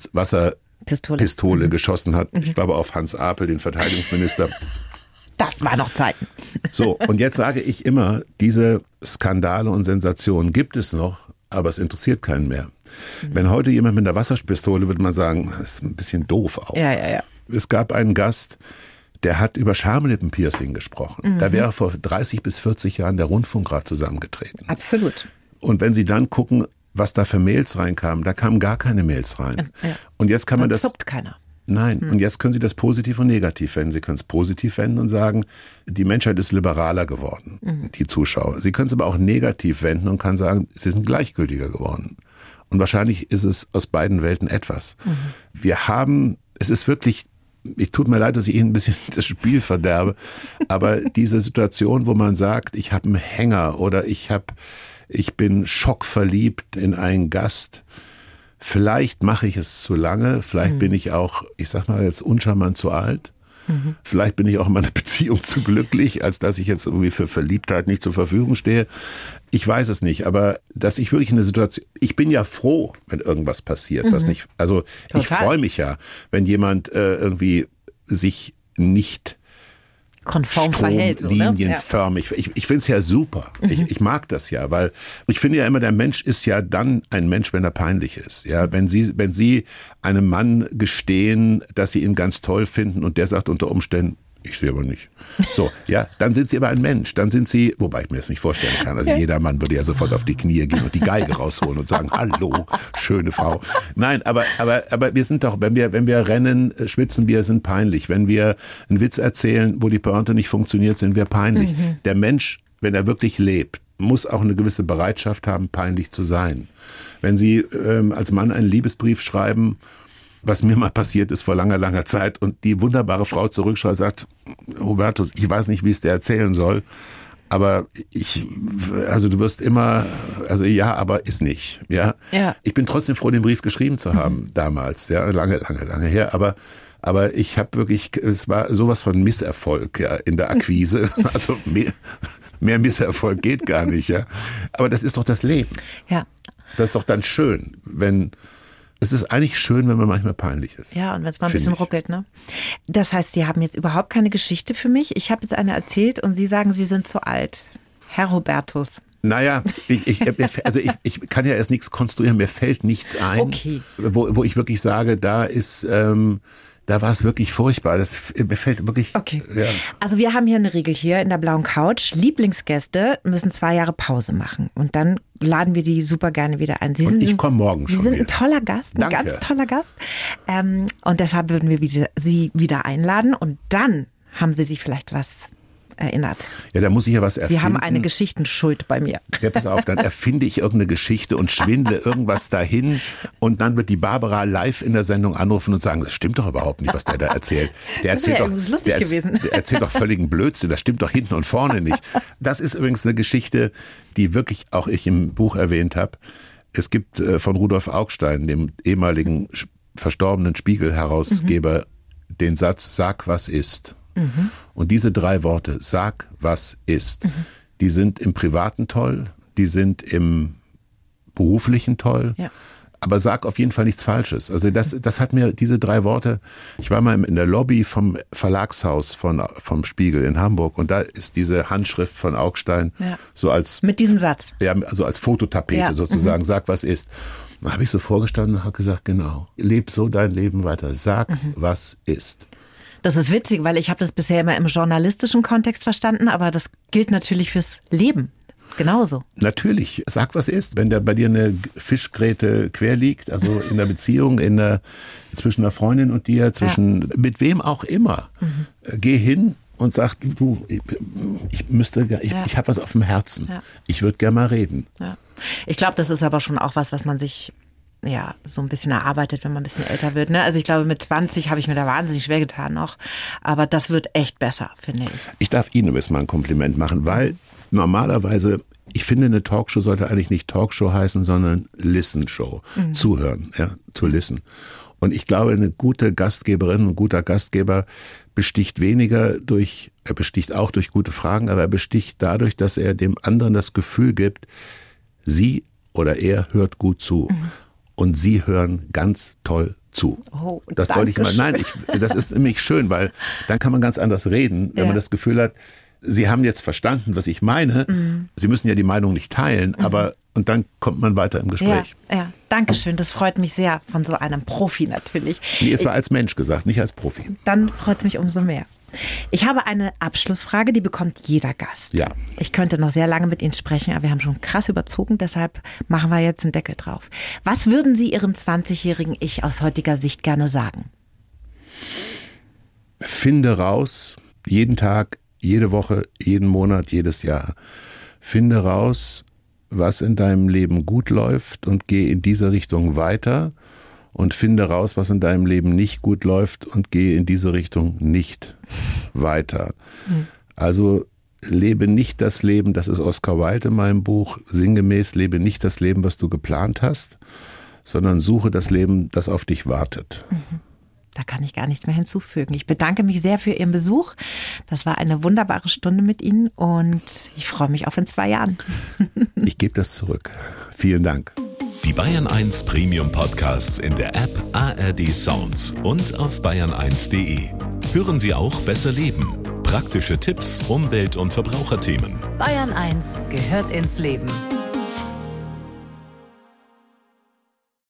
Wasserpistole geschossen hat. Ich glaube auf Hans Apel, den Verteidigungsminister. Das war noch Zeiten. So, und jetzt sage ich immer, diese Skandale und Sensationen gibt es noch, aber es interessiert keinen mehr. Wenn heute jemand mit einer Wasserpistole, würde man sagen, das ist ein bisschen doof auch. Ja. Es gab einen Gast, der hat über Schamlippenpiercing gesprochen. Da wäre vor 30 bis 40 Jahren der Rundfunkrat zusammengetreten. Absolut. Und wenn Sie dann gucken, was da für Mails reinkamen, da kamen gar keine Mails rein. Ja. Und jetzt kann man das... zuckt keiner. Nein, und jetzt können Sie das positiv und negativ wenden. Sie können es positiv wenden und sagen, die Menschheit ist liberaler geworden, die Zuschauer. Sie können es aber auch negativ wenden und kann sagen, sie sind gleichgültiger geworden. Und wahrscheinlich ist es aus beiden Welten etwas. Es ist wirklich, ich tut mir leid, dass ich Ihnen ein bisschen das Spiel verderbe, aber diese Situation, wo man sagt, ich habe einen Hänger oder ich bin schockverliebt in einen Gast. Vielleicht mache ich es zu lange, vielleicht bin ich auch, ich sag mal jetzt uncharmant zu alt. Vielleicht bin ich auch in meiner Beziehung zu glücklich, als dass ich jetzt irgendwie für Verliebtheit nicht zur Verfügung stehe. Ich weiß es nicht, aber dass ich wirklich in der Situation, ich bin ja froh, wenn irgendwas passiert, was nicht, also ich freue mich ja, wenn jemand irgendwie sich nicht konform verhält. So, ne? Linienförmig. Ich finde es ja super. Ich mag das ja, weil ich finde ja immer, der Mensch ist ja dann ein Mensch, wenn er peinlich ist. Ja, wenn Sie einem Mann gestehen, dass Sie ihn ganz toll finden und der sagt unter Umständen, ich sehe aber nicht. So, ja, dann sind Sie aber ein Mensch. Dann sind Sie, wobei ich mir das nicht vorstellen kann. Also jeder Mann würde ja sofort auf die Knie gehen und die Geige rausholen und sagen, hallo, schöne Frau. Nein, aber wir sind doch, wenn wir rennen, schwitzen wir, sind peinlich. Wenn wir einen Witz erzählen, wo die Pointe nicht funktioniert, sind wir peinlich. Der Mensch, wenn er wirklich lebt, muss auch eine gewisse Bereitschaft haben, peinlich zu sein. Wenn Sie als Mann einen Liebesbrief schreiben, was mir mal passiert ist vor langer, langer Zeit und die wunderbare Frau zurückschreibt und sagt, Roberto, ich weiß nicht, wie es dir erzählen soll, aber du wirst immer, ja, aber ist nicht, ja. Ich bin trotzdem froh, den Brief geschrieben zu haben damals, ja, lange her, aber ich habe wirklich, es war sowas von Misserfolg, ja, in der Akquise, also mehr Misserfolg geht gar nicht, ja. Aber das ist doch das Leben. Ja. Das ist doch dann schön, es ist eigentlich schön, wenn man manchmal peinlich ist. Ja, und wenn es mal ein bisschen ruckelt, ne? Das heißt, Sie haben jetzt überhaupt keine Geschichte für mich. Ich habe jetzt eine erzählt und Sie sagen, Sie sind zu alt. Herr Robertus. Naja, ich kann ja erst nichts konstruieren, mir fällt nichts ein, okay, wo ich wirklich sage, da war es wirklich furchtbar. Mir fällt wirklich... Okay. Ja. Also wir haben hier eine Regel hier in der blauen Couch. Lieblingsgäste müssen 2 Jahre Pause machen. Und dann laden wir die super gerne wieder ein. Ich komme morgen schon Sie sind wieder. Ein toller Gast, ein Danke. Ganz toller Gast. Und deshalb würden wir Sie wieder einladen. Und dann haben Sie sich vielleicht was erinnert. Ja, da muss ich ja was erfinden. Sie haben eine Geschichtenschuld bei mir. Ja, pass auf, dann erfinde ich irgendeine Geschichte und schwindle irgendwas dahin und dann wird die Barbara live in der Sendung anrufen und sagen, das stimmt doch überhaupt nicht, was der da erzählt. Der erzählt der erzählt doch völligen Blödsinn, das stimmt doch hinten und vorne nicht. Das ist übrigens eine Geschichte, die wirklich auch ich im Buch erwähnt habe. Es gibt von Rudolf Augstein, dem ehemaligen verstorbenen Spiegel-Herausgeber, den Satz, sag was ist. Und diese 3 Worte, sag, was ist, die sind im Privaten toll, die sind im Beruflichen toll, aber sag auf jeden Fall nichts Falsches. Also das hat mir diese 3 Worte, ich war mal in der Lobby vom Verlagshaus vom Spiegel in Hamburg und da ist diese Handschrift von Augstein so als... Mit diesem Satz? Ja, also als Fototapete sozusagen, sag, was ist. Da habe ich so vorgestanden und habe gesagt, genau, leb so dein Leben weiter, sag, was ist. Das ist witzig, weil ich habe das bisher immer im journalistischen Kontext verstanden, aber das gilt natürlich fürs Leben. Genauso. Natürlich, sag was ist. Wenn da bei dir eine Fischgräte quer liegt, also in der Beziehung, zwischen einer Freundin und dir, mit wem auch immer, geh hin und sag, du, ich habe was auf dem Herzen. Ja. Ich würde gerne mal reden. Ja. Ich glaube, das ist aber schon auch was man sich so ein bisschen erarbeitet, wenn man ein bisschen älter wird. Ne? Also ich glaube, mit 20 habe ich mir da wahnsinnig schwer getan noch. Aber das wird echt besser, finde ich. Ich darf Ihnen übrigens mal ein Kompliment machen, weil normalerweise, ich finde, eine Talkshow sollte eigentlich nicht Talkshow heißen, sondern Listen-Show. Zuhören, to listen. Und ich glaube, eine gute Gastgeberin, ein guter Gastgeber besticht er besticht auch durch gute Fragen, aber er besticht dadurch, dass er dem anderen das Gefühl gibt, sie oder er hört gut zu. Und Sie hören ganz toll zu. Oh, das wollte ich mal. Nein, das ist nämlich schön, weil dann kann man ganz anders reden, wenn man das Gefühl hat, Sie haben jetzt verstanden, was ich meine. Sie müssen ja die Meinung nicht teilen, und dann kommt man weiter im Gespräch. Ja, danke schön. Das freut mich sehr von so einem Profi natürlich. Nee, es war als Mensch gesagt, nicht als Profi. Dann freut es mich umso mehr. Ich habe eine Abschlussfrage, die bekommt jeder Gast. Ja. Ich könnte noch sehr lange mit Ihnen sprechen, aber wir haben schon krass überzogen, deshalb machen wir jetzt einen Deckel drauf. Was würden Sie Ihrem 20-jährigen Ich aus heutiger Sicht gerne sagen? Finde raus, jeden Tag, jede Woche, jeden Monat, jedes Jahr. Finde raus, was in deinem Leben gut läuft und geh in diese Richtung weiter. Und finde raus, was in deinem Leben nicht gut läuft und gehe in diese Richtung nicht weiter. Also lebe nicht das Leben, das ist Oscar Wilde in meinem Buch, sinngemäß, lebe nicht das Leben, was du geplant hast, sondern suche das Leben, das auf dich wartet. Da kann ich gar nichts mehr hinzufügen. Ich bedanke mich sehr für Ihren Besuch. Das war eine wunderbare Stunde mit Ihnen und ich freue mich auf in 2 Jahren. Ich gebe das zurück. Vielen Dank. Die Bayern 1 Premium Podcasts in der App ARD Sounds und auf bayern1.de. Hören Sie auch Besser Leben. Praktische Tipps, Umwelt- und Verbraucherthemen. Bayern 1 gehört ins Leben.